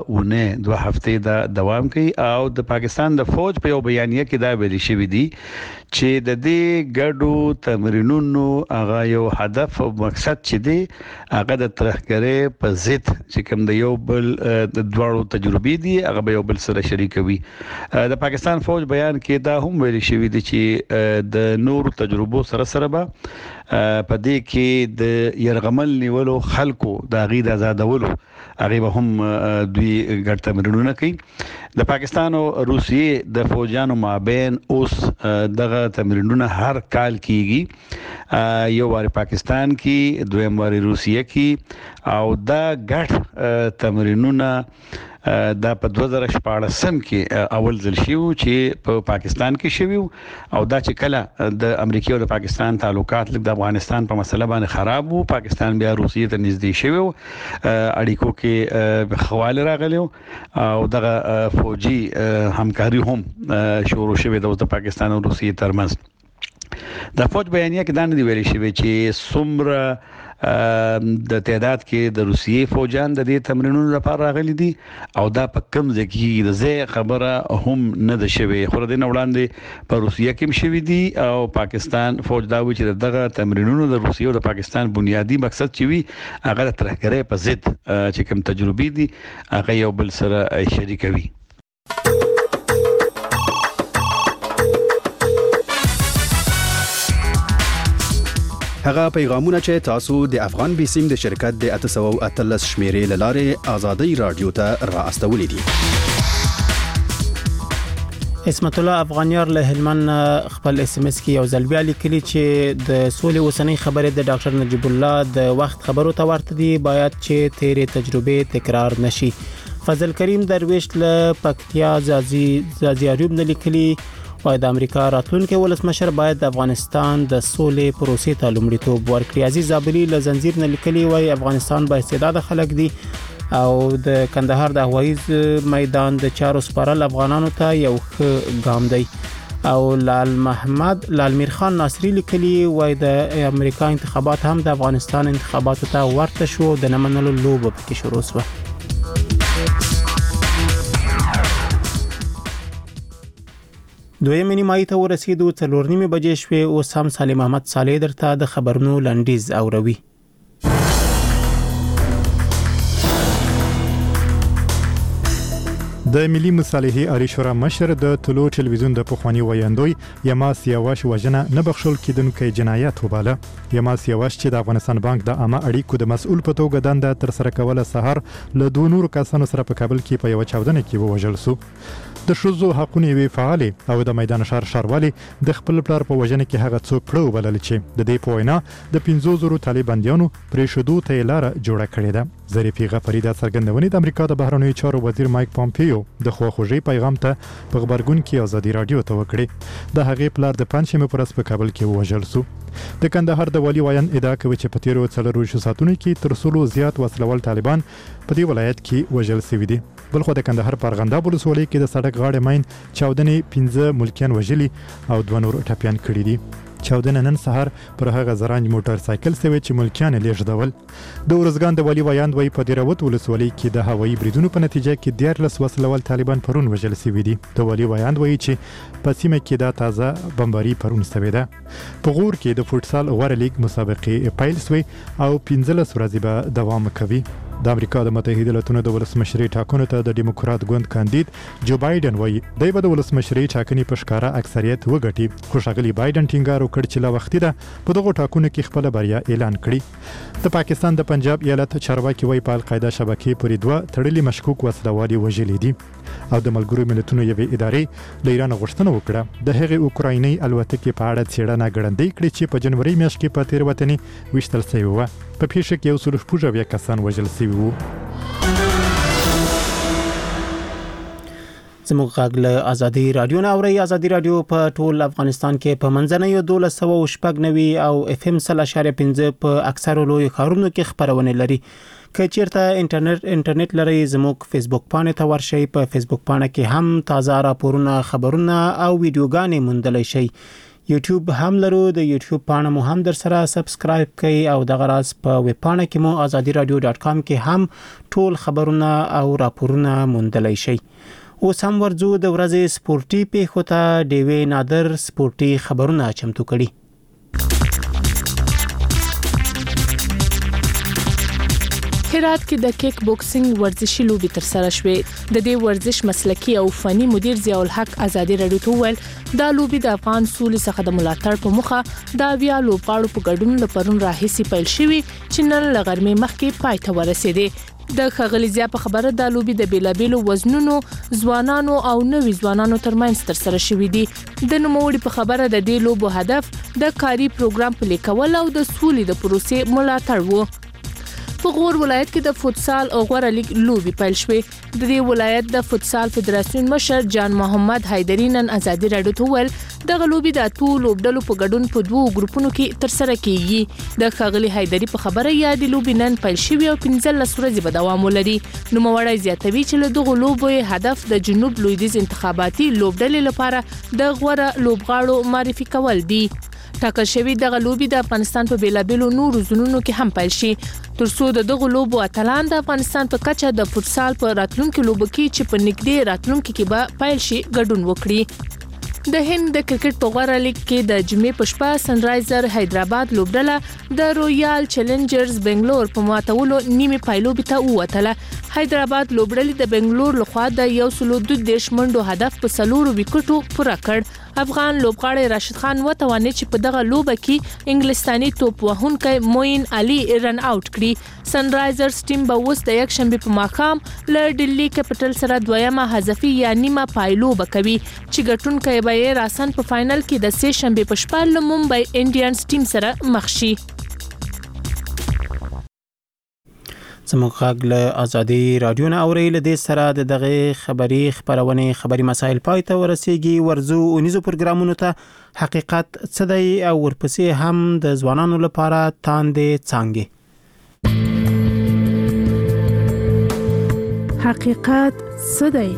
2 هفتې دا دوام کوي، او د پاکستان د فوج په یو بیانیه کې دا ویل شوی دی چې د دې ګډو تمرینونو هغه یو هدف او مقصد چې دی هغه د ترهګرۍ په ضد چې کوم د یو بل د دوړو تجربې دي هغه به یو بل سره شریکوي. د پاکستان فوج بیان کې دا هم ویل شوی دی چې د نورو تجربو سره به په دې کې د يرغمل نیولو خلکو د غید آزادولو هغه به هم دوی ګډ تمرینونه کوي. د پاکستان او روسیې د فوجانو مابین اوس دغه تمرینونه هر کال کیږي، یو واری پاکستان کې، دویم واری روسیې کې، او دا ګډ تمرینونه دا په 2014 کې اول ځل شو چې په پاکستان کې شوی، او دا چې کله د امریکا او د پاکستان تعلقات د افغانستان په مسله باندې خراب وو، پاکستان بیا روسیې ته نږدې شوی، اړیکو کې خواله راغلی او دغه فوجي همکاري هم شروع شوه د پاکستان او روسیې ترمنځ. د فوج بیانیه کې دا نه دی ویل شوی چې څومره د تعداد کې د روسیې فوجان د دې تمرینونو لپاره راغلي دي او دا په کوم ځای کې د ځای خبره هم نه ده شوی، خو د نه وړاندې په روسیې کې شوی دي او پاکستان فوج دا وی چې دغه تمرینونو د روسیې او د پاکستان بنیادی مقصد چې وي هغه د ترهګرۍ په ضد چې کوم تجربې دي هغه یو بل سره شریکوي. هغه پیغامونه چې تاسو د افغان بیسیم د شرکت د 813 شمیرې لاره ازادي رادیو ته را استولې دي. اسمت الله افغانیار له هلمند خپل اس ام اس کې یو ځل بیا لیکلي چې د سولې اوسنۍ خبرې د ډاکټر نجیب الله د وخت خبرو ته ورته دي، باید چې تیرې تجربه تکرار نشي. فضل کریم درویش له پکتیا زازي ایوب نه لیکلي وای د امریکا راتلونکي ولسمشر باید د افغانستان د سولې پروسې ته لومړیتوب ورکړي. عزیز زابلی له زنجیر نه لیکلي وای افغانستان با استعداد خلک دي او د کندهار د هوایي میدان د چارو سپارل افغانانو ته یو ښه ګام دی. او لال میر خان ناصری لیکلی وای د امریکا انتخابات هم د افغانستان انتخاباتو ته ورته شو، د نمنلو لوبه پکې شروع شوه. دویم نیمایي ته ورسېدو 4:30 بجې شوې. اوس هم سالم احمد صالح درته د خبرونو لنډیز اوروي. د ملي مصالحې عالی شورا مشر د طلوع ټلویزیون د پخوانی ویاندوی یماس یواش وژنه نه بخښل کېدونکې جنایت وباله. یماس یواش چې د افغانستان بانک د عامه اړیکو د مسؤل په توګه دنده تر سره کوله سهار له 2 نورو کسانو سره په کابل کې په یو چاودنه کې ووژل شو. د شوزو حقونه وی فعال او د میدان شاروالي د خپل پلار په وژنه کې هغه څوک کړو بلل چې د دې په وینا د 500 طالبانیانو پرې شودو ته لار جوړه کړې ده. ظریفي غفری د څرګندونې د امریکا د بهرنیو چارو وزیر مایک پامپیو د خواخوږي پیغام ته په خبرګون کې ازادي رادیو ته وکړي. د هغې پلار د پنځمه پرس په کابل کې وژل شو. د کندهار د والی وایان ادعا کوي چې په تیرو 4 ساعتونو کې تر 100 زیات وسلوال طالبان په دې ولایت کې وژل شوي دي. بلخو د کندهار پارغنده ولسوالۍ کې د سړک غاړې ماین چاودنې 15 ملکیان وژلي او 2 نور ټپيان کړي دي. چاودنه نن سهار پر هغه زرنج موټر سایکل سوي چې ملکیان لیږدول. د ورزګان د والی وایان وای په دیروت ولسوالۍ کې د هوایي بریدونو په نتیجه کې 14 وسلوال طالبان پرون وژل شوي دي. د والی وایان وای چې په سیمه کې د تازه بمباري پرون شوې ده. په غور کې د فوټسال غوړه لیګ مسابقې پیل شوې او 15 ورځې به دوام کوي. د امریکا د متحده ایالاتونو د ولسمشرۍ ټاکنو ته د ډیموکرات ګوند کاندید جو بایدن وایي دی به د ولسمشرۍ ټاکنې په ښکارا اکثریت وګټي. خو ښاغلي بایدن ټینګار وکړ چې لا وختي ده په دغه ټاکنو کې خپل بریا اعلان کړي. د پاکستان د پنجاب ایالت چارواکي وایي په القاعده شبکې پورې 2 تړلي مشکوک وسلوالي وژلي دي. او د ملګرو ملتونو یوې ادارې له ایران غوښتنه وکړه د هغې اوکرایني الوتکې په اړه څېړنه ګړندۍ کړي چې په جنوري میاشت کې په تېروتنې ویشتل شوې وه. په پیښه کې 160 کسان وژل شوي وو. زموږ غږ له ازادي رادیو نه اوري. ازادي رادیو په ټول افغانستان کې په منځنۍ 1290 او اف ام 0.5 په اکثرو لوی ښارونو کې خبرونه لري. که چیرته انټرنیټ لري زموږ فیسبوک پاڼه ته ورشئ. په فیسبوک پاڼه کې هم تازه راپورونه، خبرونه او ویډیوګانې موندلی شئ. یوټیوب هم لرو، د یوټیوب پاڼه مو هم در سره سبسکرایب کړئ او دغه راز په ویب پاڼه کې مو azadiradio.com کې هم ټول خبرونه او راپورونه موندلی شئ. اوس هم ورځو د ورځې سپورتي پیښو ته. ډیوی نادر سپورتي خبرونه چمتو کړي. هرات کې د کیک بوکسینګ ورزشي لوبي تر سره شوې. د دې ورزش مسلکي او فني مدیر ضیاء الحق ازادي رادیو ته ویل دا لوبي د افغان سولې څخه د ملاتړ په مخه دا بیا لوبغاړو په ګډون لپاره راهیسي پیل شوی چې نن لغرمې مخکې پای ته ورسېده. د خغلی ضیاء په خبره د لوبي د بیلابیلو وزنونو ځوانانو او نوي ځوانانو ترمنځ تر سره شوې دي. د نوموړي په خبره د دې لوبو هدف د کاري پروګرام پلي کول او د سولې د پروسې ملاتړ وو. په غور ولایت کې د فوتسال او غوړه لیګ لوبي پیل شوې. د دې ولایت د فوتسال فدراسیون مشر جان محمد حیدری نن ازادي رادیو ته ویل د لوبي د ټولو لوبډلو په ګډون په 2 ګروپونو کې تر سره کیږي. د خغلی حیدری په خبره یاد لوبي نن پیل شوې او 15 ورځې به دوام ولري. نو موړی زیاتوي چې له دغه لوبو هدف د جنوب لویدیز انتخاباتي لوبډلې لپاره د غوړه لوبغاړو معرفي کول دي. ټاکل شوی دغه لوبي د افغانستان په بیلابیلو نورو زونونو کې هم پیل شي ترڅو د دغه لوبو اتلان د افغانستان په کچه د فوتسال په راتلونکو لوبو کې چې په نږدې راتلونکو کې به پیل شي ګډون وکړي. د هند د کرکټ په غوړه لیګ کې د جمعې په شپه سنرایزر حیدرآباد لوبډله د رویال چیلنجرز بنگلور په ماتولو نیمه پایلوبي ته ووتله حیدرآباد لوبډلې د بنگلور لخوا د 102 منډو هدف په 4 وکټو پوره کړ. افغان لوبغاړی راشد خان وتوانید چې په دغه لوبه کې انګلستاني توپ وهونکی موین علي رن آوټ کړي. سن رایزرز ټیم به اوس د یک شنبه په ماښام له ډیلی کیپټل سره دویمه حذفي یا نیمه پایلوبه کوي چې ګټونکی به یې راسن په فائنل کې د سه شنبه په شپه له ممبئی انډینز ټیم سره مخ شي. زموږ غږ له ازادي رادیو نه اوري. له دې سره د دغه خبري مسایل پای ته ورسیږي. ورزو اونیزو پروګرامونو ته حقیقت څه دی او ورپسې هم د ځوانانو لپاره تاندې څانګې. حقیقت څه دی؟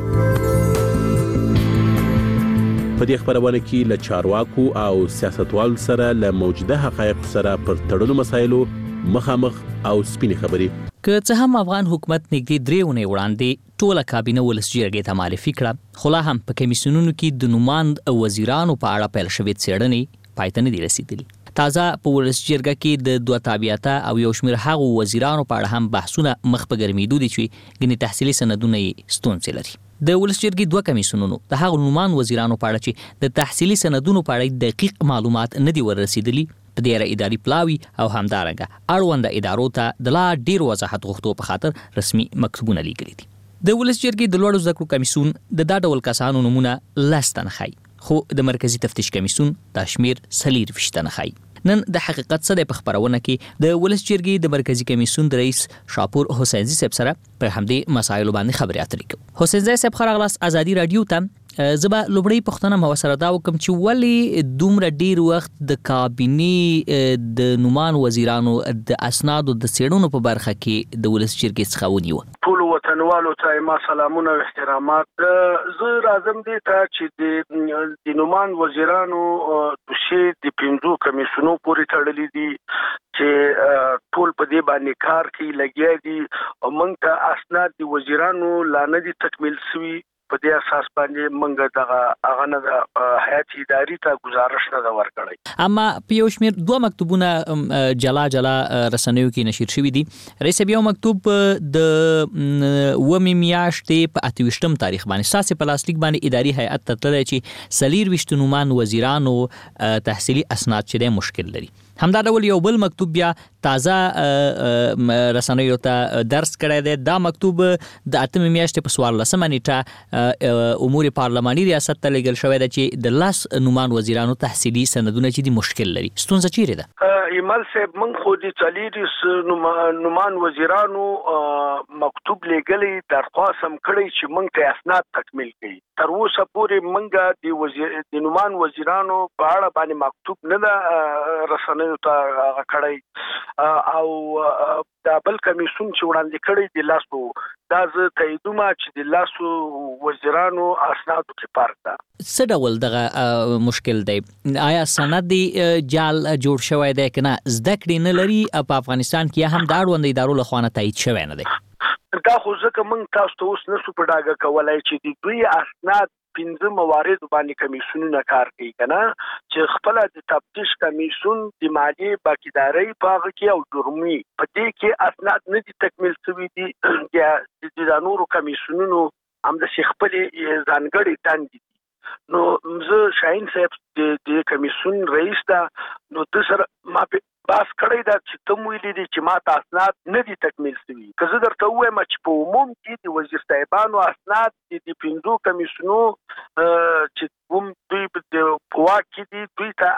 په دې خبرونه کې له چارواکو او سیاستوالو سره له موجوده حقایق سره پر تړلو مسایلو مخامخ او سپینې خبرې. که څه هم افغان حکومت نږدې 3 ونې وړاندې ټوله کابینه ولس جرګې ته معرفي کړه، خو لا هم په کمیسیونونو کې د نوماند وزیرانو په اړه پیل شوې څېړنې پای ته نه دي رسیدلي. تازه په ولس جرګه کې د 2 تابعیته او یو شمېر هغو وزیرانو په اړه هم بحثونه مخ په ګرمېدو دي چې ګنې تحصیلي سندونه یې ستونزې لري. د ولس جرګې 2 کمیسیونونو د هغو نومان وزیرانو په اړه چې د تحصیلي سندونو په اړه دقیق معلومات نه دي ورسېدلي، په دې اړه اداري پلاوي او همدارنګه اړونده ادارو ته د لا ډیر وضاحت غوښتو په خاطر رسمي مکتوبونه لیکلي دي. د ولس جرګې د لوړو زده کړو کمیسیون د دا ډول کسانو نمونه 10 تنه ښیي، خو د مرکزی تفتیش کمیسیون دا شمیر 24 تنه ښیي. نن د حقیقت څه د خبرونه کې د ولس جرګې د مرکزی کمیسیون د رئیس شاپور حسینزي صاحب سره پر همدې مسایلو باندې خبرې اترې کوو. حسینزي صاحب خراغلاس ازادي رادیو ته. زبا لوبړی پښتنه مو سره دا وکم چې ولی دومره ډیر وخت د کابینې د نومان وزیرانو د اسنادو د سیړونو په برخه کې د ولس جرګې څخه ونیو. ټول وطنوالو ته ما سلامونه او احترامات. زه راځم دې ته چې د نومان وزیرانو دوشي د 5 کمیسیونو پورې تړلې دي چې ټول په دې باندې کار کوي، لګیا دي او موږ ته اسناد د وزیرانو لا نه دي تکمیل شوي. په دې اساس باندې موږ دغه هغه نه حیات اداري ته گزارش نه ورکړی. اما په یو شمېر 2 مکتوبونه جلا رسنیو کې نشر شوي دي. رئیس یو مکتوب د 9 میاشتې په 28 تاریخ باندې ساسي پلاستیک باندې اداري هیئت ته تللی چې 24 نومان وزیرانو تحصیلي اسناد چې مشکل لري. همدا ډول یو بل مکتوب بیا تازه رسنیو ته درس کړی دی. دا مکتوب د 8 میاشتې په 14 نیټه امور پارلماني ریاست ته لېږل شوی دی چې د 10 نومان وزیرانو تحصیلي سندونه چې دي مشکل لري. ستونزه چیرې ده؟ ایمل صاحب موږ خو د 40 نومان وزیرانو مکتوب لېږلی درخواست هم کړی چې موږ ته اسناد تکمیل کړي. تر اوسه پورې موږ د نومان وزیرانو په اړه باندې مکتوب نه ده رسنیو ته کړی او دا بل کمیسیون چې وړاندې کړی د لاسو دا زه تاییدوم چې د لاسو وزیرانو اسنادو کې فرق ده. څه ډول دغه مشکل دی؟ آیا سند جال جوړ شوی دی که نه زده کړې نه لري په افغانستان کې هم د اړوندو ادارو له خوا نه تایید شوی نه دی؟ دا خو ځکه موږ تاسو ته اوس نشو په ډاګه کولی چې د دوی اسناد 15 موارد باندې کمیسیونونه کار کوي کنه چې خپل د تفتیش کمیسیون د مالی باکیداري په هغه کې او جرمي په دې کې اسناد نه دي تکمیل شوي دي د نورو کمیسیونونو هم د خپل ځانګړي تاندي. نو زه شاهین صاحب د کمیسیون رئیس دا نو تاسو ما په باس کړی دا چې تم ویلي دي چې ما ته اسناد نه دي تکمیل شوي. که زه درته ووایم چې په عموم کې د وزیر صاحبانو اسناد د 5 کمیسیونو چې کوم دوی په واک کې دي دوی ته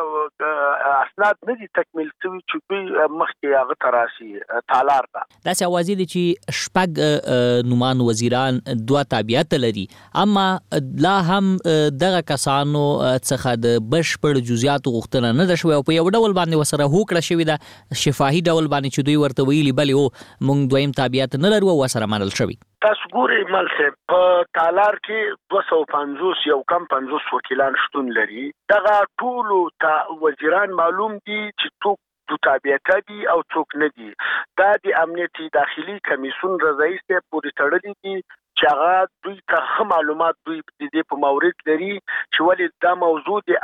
هغه اسناد نه دي تکمیل شوي چې دوی مخکې هغه ته راشي تالار ته. داسې اوازې دي چې شپږ نومان وزیران 2 تابعیت لري، اما لا هم دغه کسانو څخه د بشپړ جزئیاتو غوښتنه نه ده شوې او په یو ډول باندې وسره هوکړه شوې ده شفاهي ډول باندې چې دوی ورته ویلي بلې او موږ دویم تابعیت نه لرو او ورسره منل شوي. تاسو ګورئ مل صاحب په تالار کې 250 یو کم 50 وکیلان شتون لري. دغه ټولو ته وزیران معلوم دي چې څوک دو تابعیت دي او څوک نه دي. دا د امنیتي داخلي کمیسیون رئیس ته پورې تړلي دي چې هغه دوی ته معلومات دوی د دې په مورید لري چې ولې دا موضوع د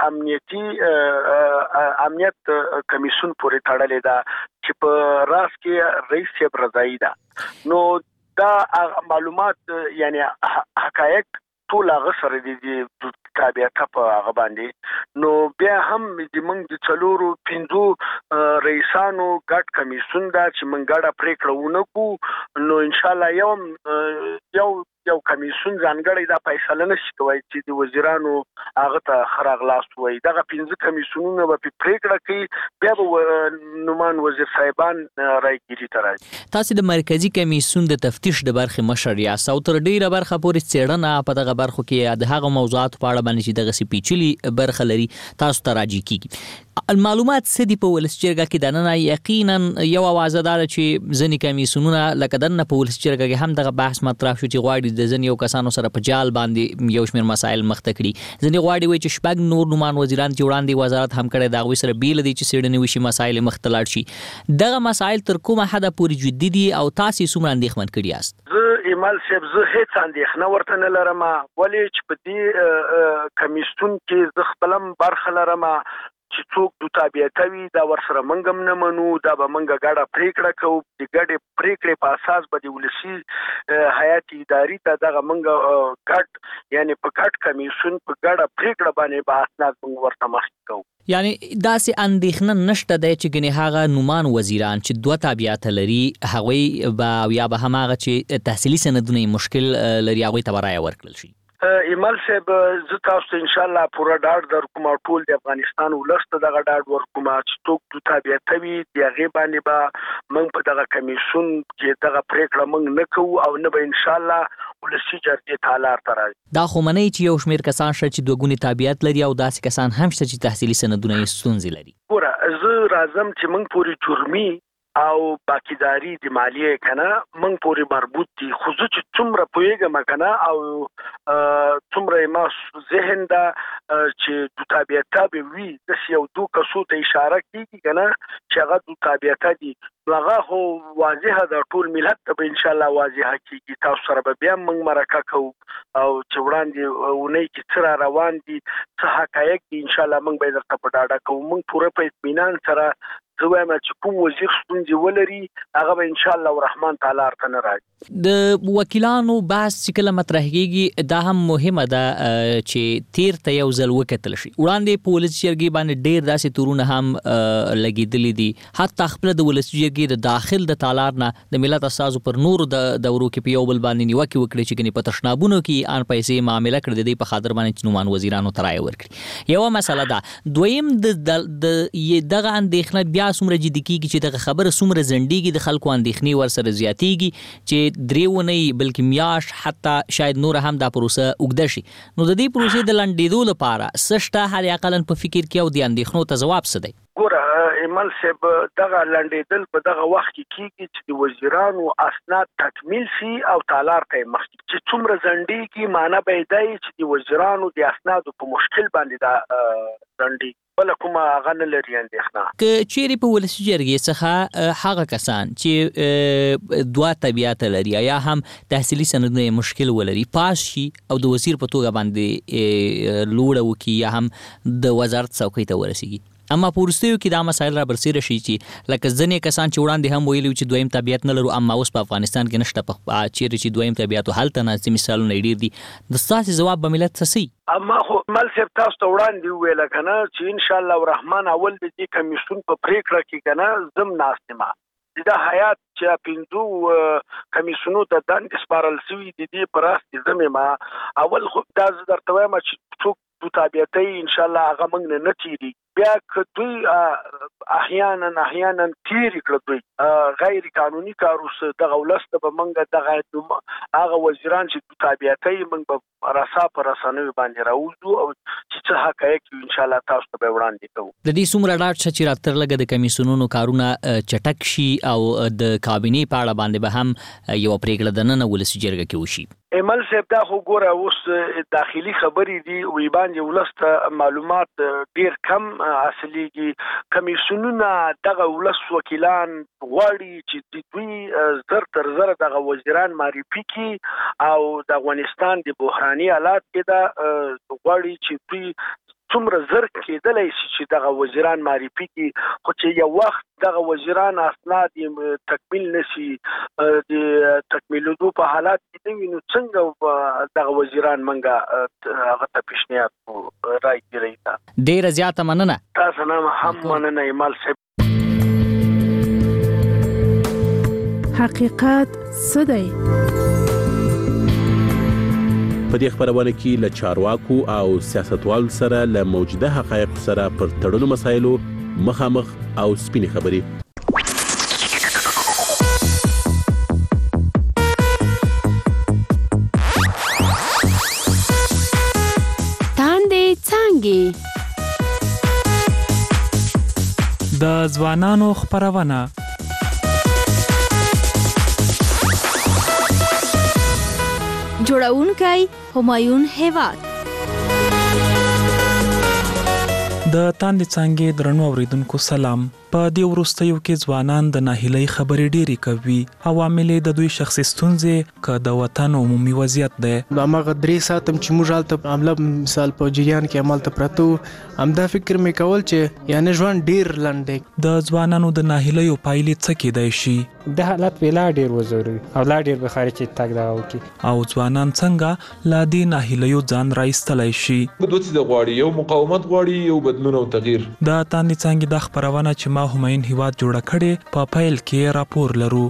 امنیت کمیسیون پورې تړلې ده چې په راس کې رئیس صاحب رضایي ده. نو دا معلومات یعنی حقایق ټول هغه سره د تابعیت په هغه باندې نو بیا هم د موږ د څلورو پنځو رئیسانو ګډ کمیسیون دا چې موږ ګډه پریکړه ونکړو نو ان شاء الله یو کمیسیون ځانګړی دا فیصله نشي کوي چې د وزیرانو هغه ته خراغلاس وي دغه 15 کمیسیونونه به پریکړه کوي بیا به نومان وزیر صاحبان رايګيري ترای تاسو د مرکزی کمیسیون د تفتیش د برخه مشر یا ساوتر ډیره برخه پورې څېړنه په دغه برخو کې د هغه موضوعات په اړه باندې چې دغه سپیچلی برخه لري تاسو ته راځي کیږي المعلومات سدي په ولسچرګه کې د نن یقینا یو اوازه دار چې ځنی کمیسیونونه لکه د نه په ولسچرګه کې هم دغه بحث مطرح شو چې غواړي د ځنی یو کسانو سره په جال باندې یو شمېر مسایل مخته کړي ځنی غواړي وي چې شپږ نور نومان وزیران چې وړاندې وزارت هم کړي دا غوي سره بیل دي چې سیډنی وشي مسایل مختلط شي دغه مسایل تر کومه حد پورې جدي دي او تاسو څومره اندېښمن کړي یاست ایمال صاحب زه هیڅ اندېښنه ورته نه لرم ولې چې په دې کمیسیون کې زه خپلم برخه لرم چې څوک د تابعیتوي دا ورسره منګم نه منو دا به منګه ګډه پریکړه کوو د ګډې پریکړې په اساس به د ولسی حیات اداري ته دغه منګه ګډ یعنی په ګډ کمیسیون په ګډه پریکړه باندې به اسناد ورته مخکې کوو یعنی داسې اندېښنه نشته دی چې ګنې هغه نومان وزیران چې دوه تابعیت لري هغوی به یا به هماغه چې تحصیلي سندونه مشکل لري هغوی ته به رایه ورکړل شي ایمال صاحب زه تاسو ته ان شاء الله پوره ډاډ درکوم ټول د افغانستان ولست دغه ډاډ ورکوم چې څوک د تابعیتوي د هغه باندې به موږ په دغه کمیسیون کې دغه پریکړه موږ نه کوو او نه به ان شاء الله ولسی جرګې تعالی تر دا خو منی چې یو شمیر کسان شته چې دوه ګونی تابعیت لري او داسې کسان هم شته چې تحصیلي سندونه یې ستونزې لري ګوره زه راځم چې موږ پوری جرمي او باقیداری د مالیه کنه موږ پوری مربوط دي خو چې څومره پویګم کنه او څومره ما ذهن دا چې د تابعیت به وي د یو دوه کسو ته اشاره کیږي کنه چې هغه د تابعیت دي هغه هو واضحه د ټول ملت ته ان شاء الله واضحه کیږي تاسو سره به بیا موږ مرکه کوو او چې وړاندې ونی کې څه روان دي څه حقایق دي ان شاء الله موږ به درته په ډاډه کوو موږ پوره په اطمینان سره زه وایم چې کوم وزیر ستونزې ولري هغه به ان شاء الله الرحمن تعالی ارته نه راځي د وکیلانو بحث چې کله مطرح کیږي دا هم مهمه ده چې تیر ته یو ځل وکتل شي وړاندې په ولس جرګې باندې ډېر داسې تورونه هم لګېدلې دي حتی خپل د ولس جرګې د داخل د تالار نه د ملت اساسو پر نور د دورو کې په یو بل باندې نیوکه وکړي چې کني په تشنابونو کې ان پیسې معاملې کړې دي په خاطر باندې چې نومان وزیرانو ترای ورکړي یو مسله ده دویم د دغه اندېښنه بیا څومره جدي کیږي چې دغه خبره څومره زندګي د خلکو اندېښنې ورسره زیاتېږي چې درېونه بلکې میاش حتی شاید نور هم دا پروسه اوږده شي نو د دې پروسې د لنډېدو لپاره سشته هر اقلن په فکر کې او د اندېښنو ته جواب څه دی ګوره ایمل صاحب دغه لنډېدل په دغه وخت کې کیږي چې د وزیرانو اسناد تکمیل شي او تالار ته مخکې چې څومره زندګي معنی به دی چې د وزیرانو د اسنادو په مشکل باندې دا زندګي بل کومه غن لري اندېښنه ک چیرې په ولس جرګې څخه هغه کسان چې دوه طبيعت لري یا هم تحصیلي سندونه مشکل ولري پاس شي او د وزیر په توګه باندې لوړ وکي یا هم د وزارت څوکۍ ته ورسیږي اما پورستیو کې دا مسایل را برسېره شي چې لکه ځنې کسان چې وړاندې هم ویلي چې دویم طبيعت نه لرو اما اوس په افغانستان کې نشته په چیرې چې دویم طبيعت هلته نه چې مثالونه ډیر دي د ستاسو جواب به ملت څه سي اما خو مل صاحب تاسو ته وړاندې ویل کنه چې ان شاء الله الرحمن اول د دې کمیسیون په پریکړه کې کنه زم ناستمه دا حیات چې پینځو کمیسیونو ته دند سپارل سوي د دې پراست زمې ما اول خو دا درته وایم چې څوک د تابعیتي ان شاء الله هغه موږ نه چیري بیا کدوې احیانا تیری کړو غیر قانوني کاروس دغه ولست به موږ دغه هغه وزیران چې د تابعیتي موږ به راسا پر رسنوي باندې راوځو او چې حقایق ان شاء الله تاسو ته وړاندې کوو د دې څومره ډاټ چې راتر لګه د کمیسیونونو کارونه چټک شي او د کابینې په اړه باندې به هم یو پریکړه د نن ولس جرګه کې وشي ایمل صاحب دا خو ګوره اوس داخلي خبرې دي وی باندې ولست معلومات ډیر کم اصليږي کمیسیونونه دغه ولس وکیلان غواړي چې د دوی زر تر زر دغه وزیران معرفي کی او د افغانستان د بحراني حالات کې دا غواړي چې دوی څومره زر کېدلای شي چې دغه وزیران معرفي کړي، خو چې یو وخت دغه وزیران اسناد تکمیل نشي د تکمیلېدو په حالات کې نه وي، نو څنګه دغه وزیران منګه هغه ته پیشنهاد کوو رای ګیرئ ته. ډېره زیاته مننه. تاسو نه هم مننه ایمال صاحب. حقیقت څه دی؟ په دې خبرونه کې له چارواکو او سیاستوالو سره له موجوده حقایقو سره پر تړلو مسایلو مخامخ او سپینې خبرې. تاندې څانګې د ځوانانو خبرونه. جوړونکی همایون هیواد. د تاندې څانګې درنو اوریدونکو سلام. په دې وروستیو کې ځوانان د ناهیلۍ خبرې ډېرې کوي. عوامل د دوی شخصي ستونزې که د وطن عمومي وضعیت دی. د هماغه 3 ساعت چې موږ هلته عمله مثال په جریان کې عملته پراته وو، همدا فکر مې کول چې یعنې ژوند ډېر لنډ دی. د ځوانانو د ناهیلیو پایلې څه کیدای شي؟ د حالت ویلا ډېر وزوري او لا ډېر بخاري چې تاګ دا وکي. او ځوانان څنګه لا دې ناهیلیو ځان راایستلای شي؟ دوی د غواړي یو مقاومت غواړي، یو بدلون او تغییر. د تاندې څانګې د خبرونه چې ما همایون هیواد جوړه کړې په فایل کې راپور لرو.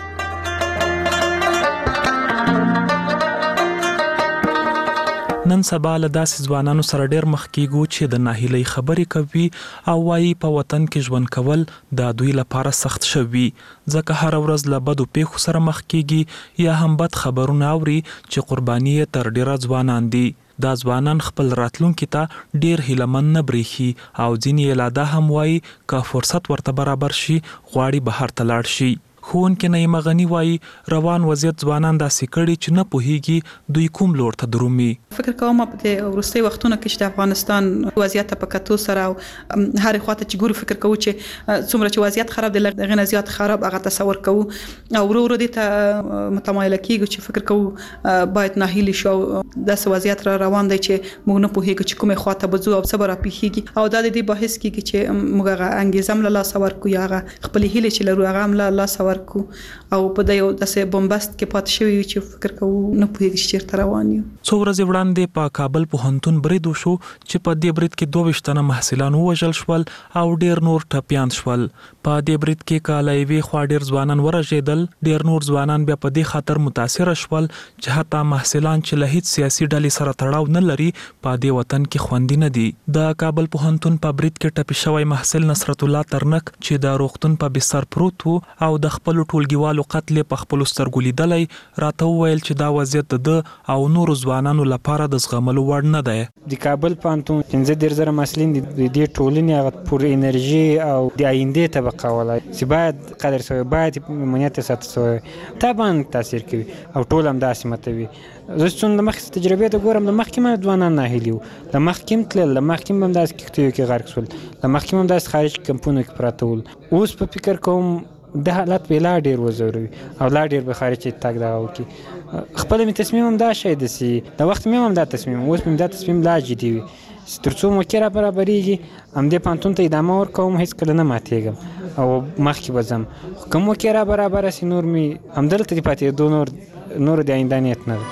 نن سبا له داسې ځوانانو سره ډېر مخ کېږو چې د ناهیلۍ خبرې کوي او وایي په وطن کې ژوند کول د دوی لپاره سخت شوي، ځکه هر ورځ له بدو پیښو سره مخ کېږي یا هم بد خبرونه اوري چې قرباني یې تر ډېره ځوانان دي. دا ځوانان خپل راتلونکي ته ډېر هیلهمن نه برېښي او ځینې یې لا دا هم وایي که فرصت ورته برابر شي غواړي بهر ته لاړ شي. ښوونکی نعیمه غني وایي روان وضعیت ځوانان داسې کړي چې نه پوهیږي دوی کوم لور ته درومي. فکر کوم په دې وروستي وختونو کې چې د افغانستان وضعیت په کتو سره او هر خواته چې ګورو فکر کوو چې څومره چې وضعیت خراب دی لږ نه زیات خراب هغه تصور کوو او ورو ورو دې ته متمایل کیږو چې فکر کوو باید ناهیلي شو داسې وضعیت را روان دی چې موږ نه پوهیږو چې کومه خواته بځو او څه به راپېښیږي او دا د دې بحث کیږي چې موږ هغه انګیزه هم له لاسه ورکړو یا هغه خپل هیله چې لرو هغه هم له لاسه ورکړو او په دې یو داسې بمبست کې پات شوی چې فکر کوو نه پوهیږي چې چیرته روان یو. څو ورځې وړاندې په کابل پوهنتون برید وشو چې په دې برید کې 22 تنه محصلان ووژل شول او ډېر نور ټپیان شول. په دې برید کې کاله یوې خوا ډېر ځوانان ورژېدل، ډېر نور ځوانان بیا په دې خاطر متاثر شول چې حتی محصلان چې له هیڅ سیاسي ډلې سره تړاو نه لري په دې وطن کې خوندي نه دي. د کابل پوهنتون په برید کې ټپي شوی محصل نصرت الله ترنک چې د روغتون په بستر پروت و او د خپل ټولګیوالو قتل په خپل سترګو لیدلی راته وویل چې دا وضعیت د او نورو ځوانانو لپاره د زغملو وړ نه دی. د کابل پوهنتون 15,000 محصلین د دې ټولنې هغه پور انرژي او د آینده طبقه ولای چې باید قدر سوی باید امنیت ساتل سوی طبعا تاثیر کوي او ټول هم داسې متوي. زه څون د مخکې تجربې ته ګورم، د مخکې ځوانان ناهیلي وو، د مخکې تلل، د مخکې هم داسې کښتیو کې غرق شول، د مخکې هم داسې خارج کمپونو کې پراته ول. اوس په فکر کوم د حالت ویلا ډېر وزوري او لا ډېر بخاري چې تاګ دا وکي. خپل می تصمیم هم دا شی دسی د وخت مې هم دا تصمیم اوس مې دا تصمیم لا جدي وي ترڅو مو کې را برابرېږي هم دې پانتون ته ادامه ورکوم، هیڅ کله نه ماتېږم او مخکې بزم کوم کې را برابر سي نور می هم دلته دې پاتې نور د آیندانیت نه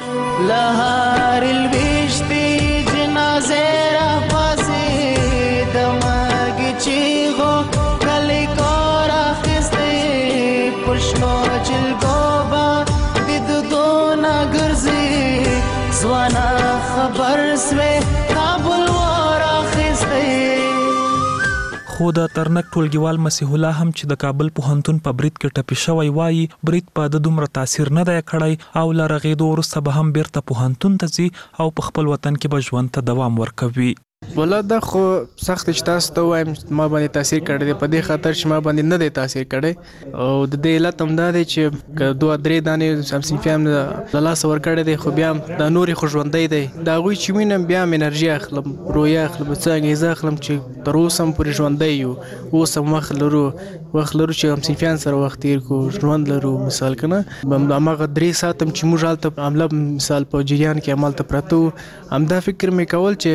لهار البشتي جنازه را پاسې د مرګ چیغو کلی کور اخیستی پښنو جلګوبا د دونه ګرځي ځوانا خبر سوی کابل ور اخیستی. خو د ترنک ټولګیوال مسیح الله هم چې د کابل پوهنتون په برید کې ټپي شوی وایي برید په د دومره تاثیر نه دی کړی او له رغېدو وروسته به هم بیرته پوهنتون ته ځي او په خپل وطن کې به ژوند ته دوام ورکوي. ولا دا خو سخت چې تاسو ته وایم ما باندې تاثیر کړی دی په دې خاطر چې ما باندې نه دی تاثیر کړی او د دې علت هم دا دی چې که 2-3 دانې سمسیفیام له لاسه ورکړی دی خو بیا هم دا نورې خو ژوندی دی د هغوی چې وینم بیا هم انرژي اخلم، رویه اخلم، څه انګېزه اخلم چې تر اوسه هم پورې ژوندی یو، اوس هم وخت لرو چې همسیفیان سره وخت تیر کړو، ژوند لرو. مثال که نه هماغه 3 ساعت هم چې موږ هلته عمله مثال په جریان کې همالته پراته وو، همدا فکر مې کول چې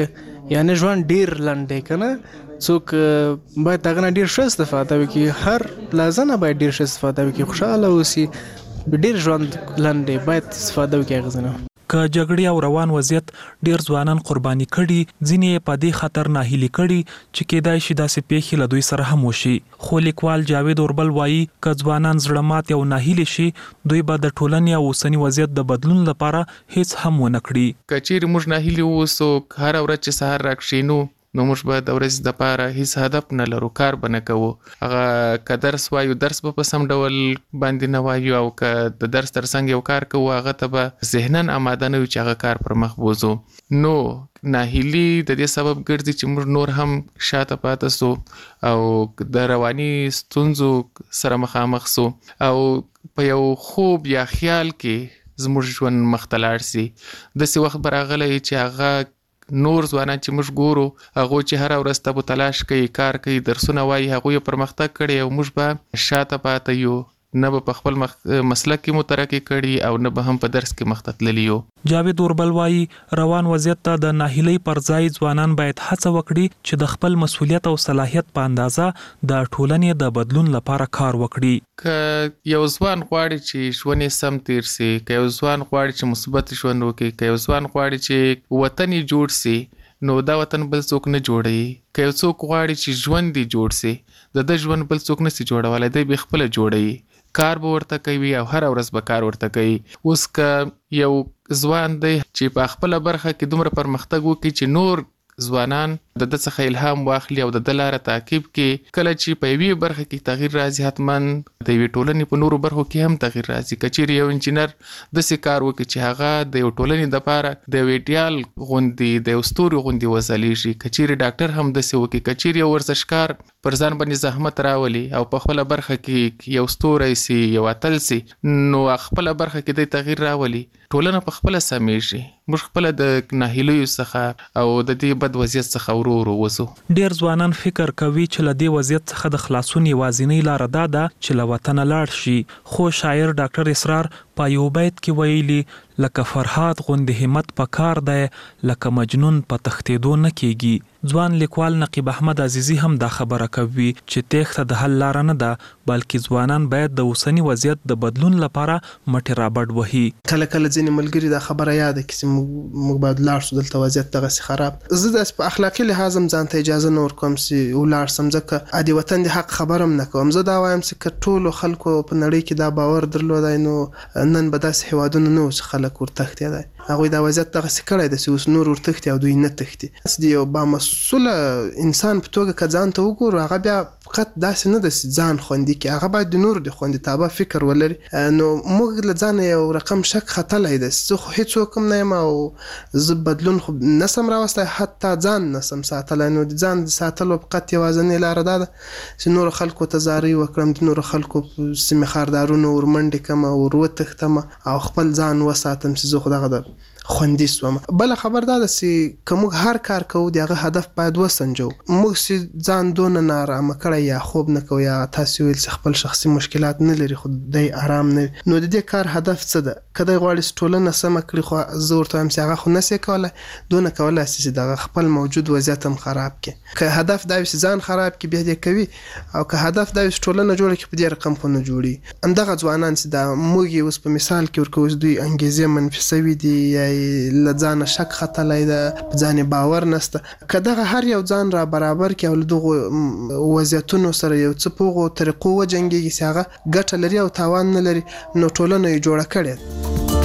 یعنی ژوند ډیر لنډ دی کنه څوک باید دغه نه ډیر ښه استفاده وکړي هر لازمه باید ډیر ښه استفاده وکړي خوشاله اوسي ډیر ژوند لنډ دی باید استفاده وکړي غزنه که جګړې او روان وضعیت ډیر ځوانان قرباني کړي ځینې په دې خطر ناهیلي کړي چې کېدای شي داسې پیښې له دوی سره هم وشي خو لیکوال جاوید اوربل وایي که ځوانان زړه مات او ناهیلي شي دوی به د ټولنې او اوسني وضعیت د بدلون لپاره هیڅ هم ونه کړي که چیرې موږ ناهیلي اوسو هره ورځ چې سهار راکښینو نو موږ به د ورځې دپاره هیڅ هدف نه لرو کار به نه کوو هغه که درس وایو درس به په سم ډول باندې نه وایو او که د درس تر څنګ یو کار کوو هغه ته به ذهناً آماده نه یو چې هغه کار پر مخ بوځو نو ناهیلي د دې سبب ګرځي چې موږ نور هم شاته پاتې سو او د رواني ستونزو سره مخامخ سو او په یو خوب یا خیال کې زموږ ژوند مخ ته لاړ سي داسې وخت به راغلی چې هغه نور ځوانان چې موږ ګورو هغوی چې هره ورځ تبو تلاش کوي کار کوي درسونه وایي هغوی پرمختګ کړي او موږ به شاته پاتې یو نه به په خپل مسلک کې مترقي کړي او نه به هم په درس کې مخ ته تللي یو جاوید اوربل وایي روان وضعیت ته د ناهیلۍ پر ځای ځوانان باید هڅه وکړي چې د خپل مسؤلیت او صلاحیت په اندازه د ټولنې د بدلون لپاره کار وکړي که یو ځوان غواړي چې ژوند یې سم تیر سي که یو ځوان غواړي چې مثبت ژوند وکړي که یو ځوان غواړي چې وطن یې جوړ سي نو دا وطن بل څوک نه جوړوي که یو څوک غواړي چې ژوند یې جوړ سي د ژوند بل څوک نشي جوړولی دی به خپل جوړوي کار به ورته کوي او هر ورځ به کار ورته کوي اوس که یو ځوان دی چې په خپل برخه کې دومره پرمختګ وکړي چې نور ځوانان د ده څخه الهام واخلي او د ده لاره تعقیب کړي کله چې په یوې برخه کې تغییر راځي حتما د یوې ټولنې په نورو برخو کې هم تغییر راځي که چیرې یو انجینر داسې کار وکړي چې هغه د یو ټولنې دپاره د یو ایډیال غوندې د یو ستوري غوندې وځلیږي که چیرې ډاکټر هم داسې وکړي که چیرې یو ورزشکار پر ځان باندې زحمت راولي او په خپله برخه کې یو ستوری سي یو اتل سي نو خپله برخه کې د تغییر راولي ټولنه په خپله سمیږي موږ خپله د ناهیلیو څخه او د دې بد وضعیت څخه ورو ورو وځو ډیر ځوانان فکر کوي چې له دې وضعیت څخه د خلاصون یوازینۍ لاره دا ده چې له وطنه لاړ شي خو شاعر ډاکټر اسرار په یو بیت کې ویلي لکه فرهاد غوندې همت په کار دی لکه مجنون په تښتېدو نه کیږي ځوان لیکوال نقیب احمد عزیزی هم دا خبره کوي چې تېښته د حل لاره نه ده بلکې ځوانان باید د اوسني وضعیت د بدلون لپاره مټې رابډ وهي کله کله ځینې ملګري دا خبره یاده کړي چې موږ باید لاړ شو دلته وضعیت دغسې خراب زه داسې په اخلاقي لحاظ هم ځان ته اجازه نه ورکوم چې ولاړ شم ځکه د وطن د حق خبره هم نه کوم زه دا وایم چې که ټولو خلکو په نړۍ کې دا باور درلودی نو نن به داسې هیوادونه نه وو چې خلک ورتښتېدی هغوی دا وضعیت دغسې کړی ده چې اوس نور ورتښتي او دوی نه تښتي د یو بامسؤله انسان په توګه که ځان ته وګورو هغه بیا فقط داسې نه ده چې ځان خوندي کړي هغه باید د نورو د خوندیتابه فکر ولري نو موږ له ځانه یو رقم شک ختلی ده زه خو هېڅوک هم نه یم او زه بدلون خو نسم راوستی حتی ځان نسم ساتلی نو د ځان د ساتلو فقط یوازینۍ لاره دا ده چې نورو خلکو ته زارۍ وکړم د نورو خلکو په سیمې خاردارونو ورمنډې کړم او ور وتښتم او خپل ځان وساتم چې زه خو دغه د خوندي سوم بله خبر دا ده چې که موږ هر کار کوو د هغه هدف باید وسنجو موږ چې ځان دونه نارامه کړی یا خوب نه کوو یا تاسې ویل چې خپل شخصي مشکلات نه لري خو دی آرام نه وي نو د دې کار هدف څه ده که دی غواړي چې ټولنه سمه کړي خو زه ورته وایم چې هغه خو نسي کولی دونه کولی سي چې دغه خپل موجود وضعیت هم خراب کړي که هدف دا وي چې ځان خراب کړي بیا دې کوي او که هدف دا وي چې ټولنه جوړه کړي په دې رقم خو نه جوړي همدغه ځوانان چې دا موږ یې اوس په مثال کې ورکوو چې دوی انګیزې منفي سوي دي یا له ځانه شک ختلی ده په ځان باور نسته که دغه هر یو ځان را برابر کړي او له دغو وضعیتونو سره یو څه په هغو طریقو وجنګېږي چې هغه ګټه لري او تاوان نه لري نو ټولنه یې جوړه کړې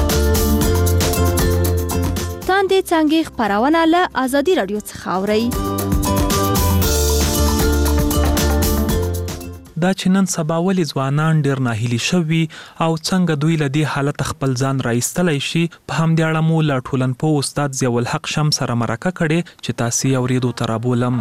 تاندې څانګې خپرونه له ازادي راډیو څخه اورئ دا چې نن سبا ولې ځوانان ډېر ناهیلي شوي او څنګه دوی له دې حالت خپل ځان راایستلی شي په همدې اړه مو له ټولنپوه استاد ضیاءالحق شم سره مرکه کړې چې تاسې یې اورېدو ته رابولم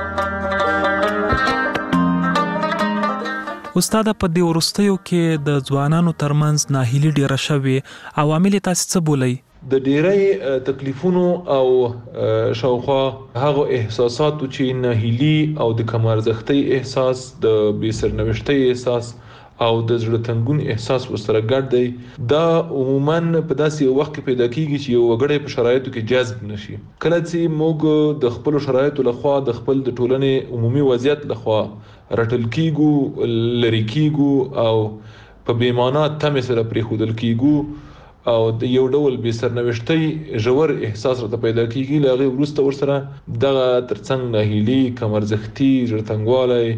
استاده په دې وروستیو کې د ځوانانو ترمنځ ناهیلي ډېره شوې عوامل یې تاسې څه بولئ د ډیری تکلیفونو او شاوخوا هغه احساساتو چې ناهیلي او د کم ارزښتۍ احساس د بې سرنوشتۍ احساس او د زړه تنګون احساس ورسره ګډ دی. دا عموما په داسې وخت کې پیدا کیږي چې یو وګړی په شرایطو کې جذب نشي. کله چې موږ د خپل شرایطو لخوا د خپل د ټولنې عمومي وضعیت لخوا رټل کیږو، لری کیږو او په بیمانه تمه سره پریښودل کیږو او د یو ډول به سرنوشتي ژور احساس راته پیدا کیږي. لغه ورسته ورسره دغه ترڅنګ ناهیلي، کمرزختی، ژړتنګوالی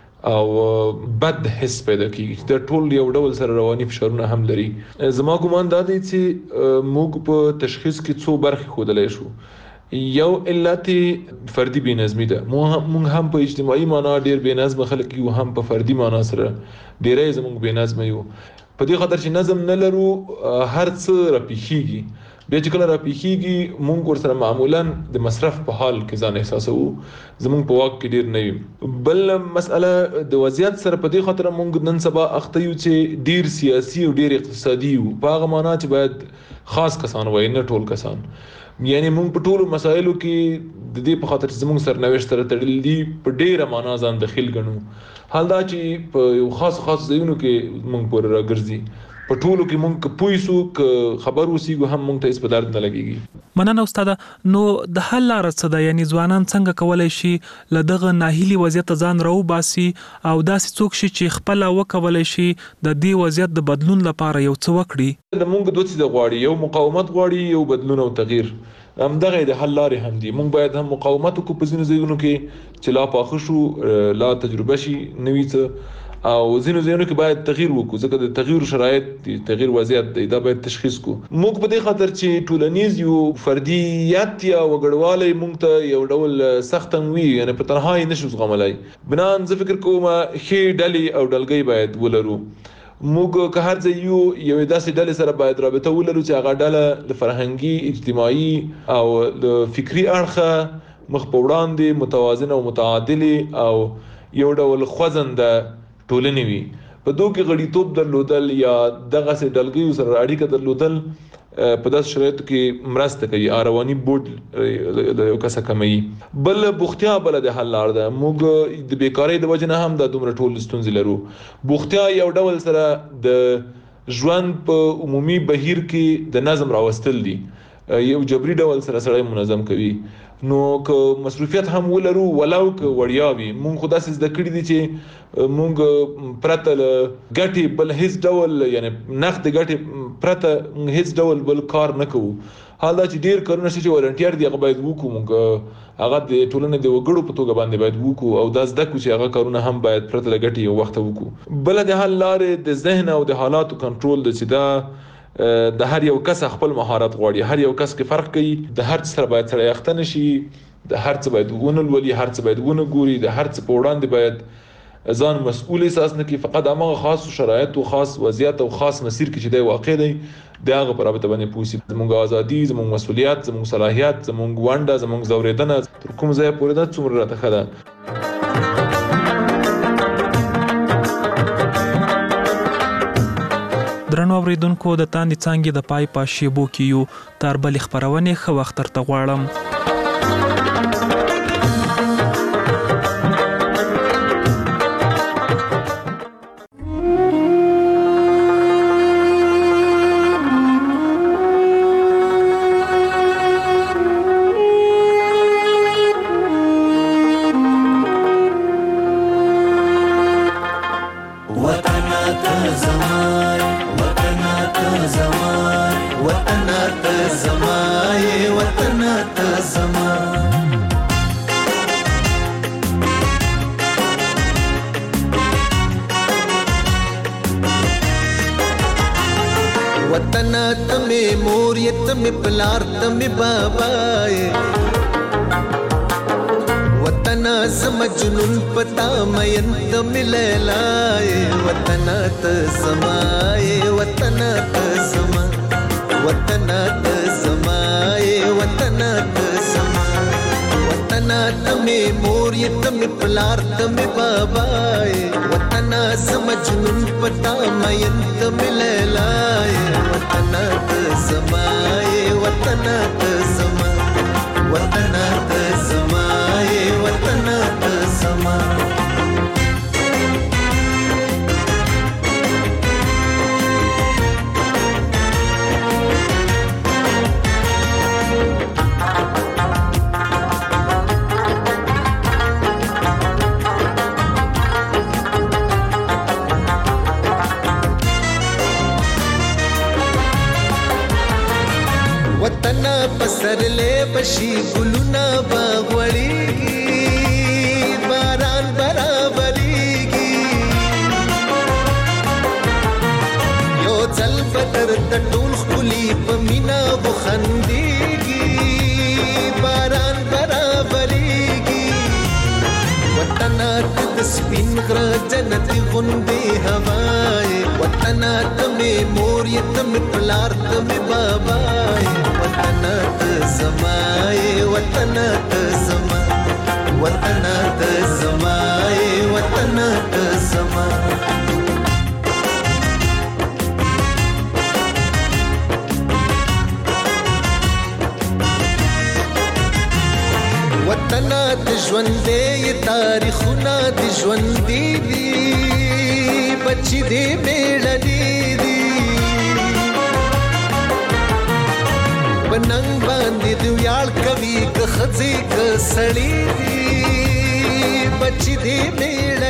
او بد حس پیدا کیږي. د ټول یو ډول سره رواني فشارونه هم لري. زما ګومان دا دی چې موږ په تشخیص کې څو برخې ښودلی شو. یو علت فردي بېنظمي ده. موږ هم په اجتماعي معنا ډېر بېنظمه خلک یو، هم په فردي معنا سره ډېری زموږ بېنظمه یو. په دې خاطر چې نظم نه لرو هر څه راپېښېږي. بیا چې کله راپېښېږي موږ ورسره معمولا د مصرف په حال کې ځان احساسوو، زموږ په واک کې ډېر نه وي. بل مسئله د وضعیت سره په دې خاطر موږ نن سبا اخته یو چې ډېر سیاسي او ډېر اقتصادي یو، په هغه معنا چې باید خاص کسان وایي، نه ټول کسان. یعنی موږ په ټولو مسایلو کې د دې په خاطر چې زموږ سرنوشت سره تړلي دي په ډېره معنا ځان دخیل ګڼو. حال دا چې په یو خاص ځایونو کې موږ پورې راګرځي، په ټولو کې موږ پوه سو که خبر وسیږو هم موږ ته هیڅ په درد نه لګیږي. مننه استاد. نو د حل لاره څه ده؟ یعنی ځوانان څنګه کولای شي له دغه ناهیلي وضعیت ځان راوباسي او داسې څوک شي چې خپل وکولای شي د دې وضعیت د بدلون لپاره یو څه وکړي؟ د موږ دوه څه غواړي، یو مقاومت غواړي، یو بدلون او تغییر. همدغه د حل لارې هم دي. موږ باید هم مقاومت وکړو په ځینو ځایونو کې چې لا پاخه شو، لا تجربه شي نوي څه، او ځینو ځایونو کې باید تغییر وکړو ځکه د تغییر شرایط دي، تغییر وضعیت دی، دا باید تشخیص کو. موږ په دې خاطر چې ټولنیز یو فردیت یا وګړوالی موږ ته یو ډول سخت وي، یعنی په تنهایی نشو زغملای. بنان زه فکر کوم ښې ډلې او ډلګۍ باید ولرو. موږ که هر ځای یو داسې ډلې سره باید رابطه ولرو چې هغه ډله د فرهنګي، اجتماعي او د فکری اړخه مخ په وړاندې متوازنه او متعادله او یو ډول خوځنده ټولنې وي. په دوی کې غړیتوب درلودل یا دغه سه ډلګیو سره اړیکه درلودل په داس شرایطو کې مرسته کوي، رواني بوج د یو کس کموي. بل بوختیا بل د حل لار ده. موږ د بیکاری د وجه نه هم د دومره ټول ستونزې لرو. بوختیا یو ډول سره د ژوند په عمومي بهیر کې د نظم راوستل دي، یو جبري ډول سره سړی منظم کوي. نو که مصروفیت هم ولرو ولو که وړیا وي، مونږ خو داسې زده کړي دي چې مونږ پرته له ګټې بل هیڅ ډول، یعنی نقد ګټې پرته هیڅ ډول بل کار نه کوو. حال دا چې ډیر کارونه چې والنټیر دي هغه باید وکړو، مونږ هغه د ټولنې د وګړو په توګه باندې باید وکړو او دا زده کړو چې هغه کارونه هم باید پرته له ګټې یو وخت وکړو. بل د حل لارې د ذهن او د حالاتو کنټرول د چې دا د هر یو کس خپل مهارت غواړي. هر یو کس کې فرق کوي، د هر څه سره باید سره یختن شي، د هر څه باید ونلولي، هر څه باید ونه ګوري، د هر څه په وړاندې باید ځان مسؤل احساس نه کړي. فقط هغه خاص شرایط او خاص وضعیت او خاص مسیر کې چې دی واقع دی د هغه پر رابطه باندې پوسی. زموږ ازادي، زموږ مسؤلیت، زموږ صلاحیت، زموږ ونده، زموږ زوریدنه تر کوم ځای پورې ده څومره راته ښه ده. درنو اوریدونکو، د تاندې څانګې د پای په شیبو کې یو تر بلې خپرونې ښه وخت درته غواړم. پسرلې بشي ګلونه باغوړيږي باران برابرېږي یو ځل بدر د ټول خولي په مینا وخندېږي باران برابرېږي وطن د سپین غره جنت غوندې هوای وطن ته مې مور یتم پلار ته مې بابای وطن ته زمای وطن ته زما وطن ته زمای وطن ته زما وطن د ژوندې تاریخونه د ژوندې دي بچي دې میړني دي بننګ باندې د ویاړ کوي که خځې که سړي دي بچي دې میړني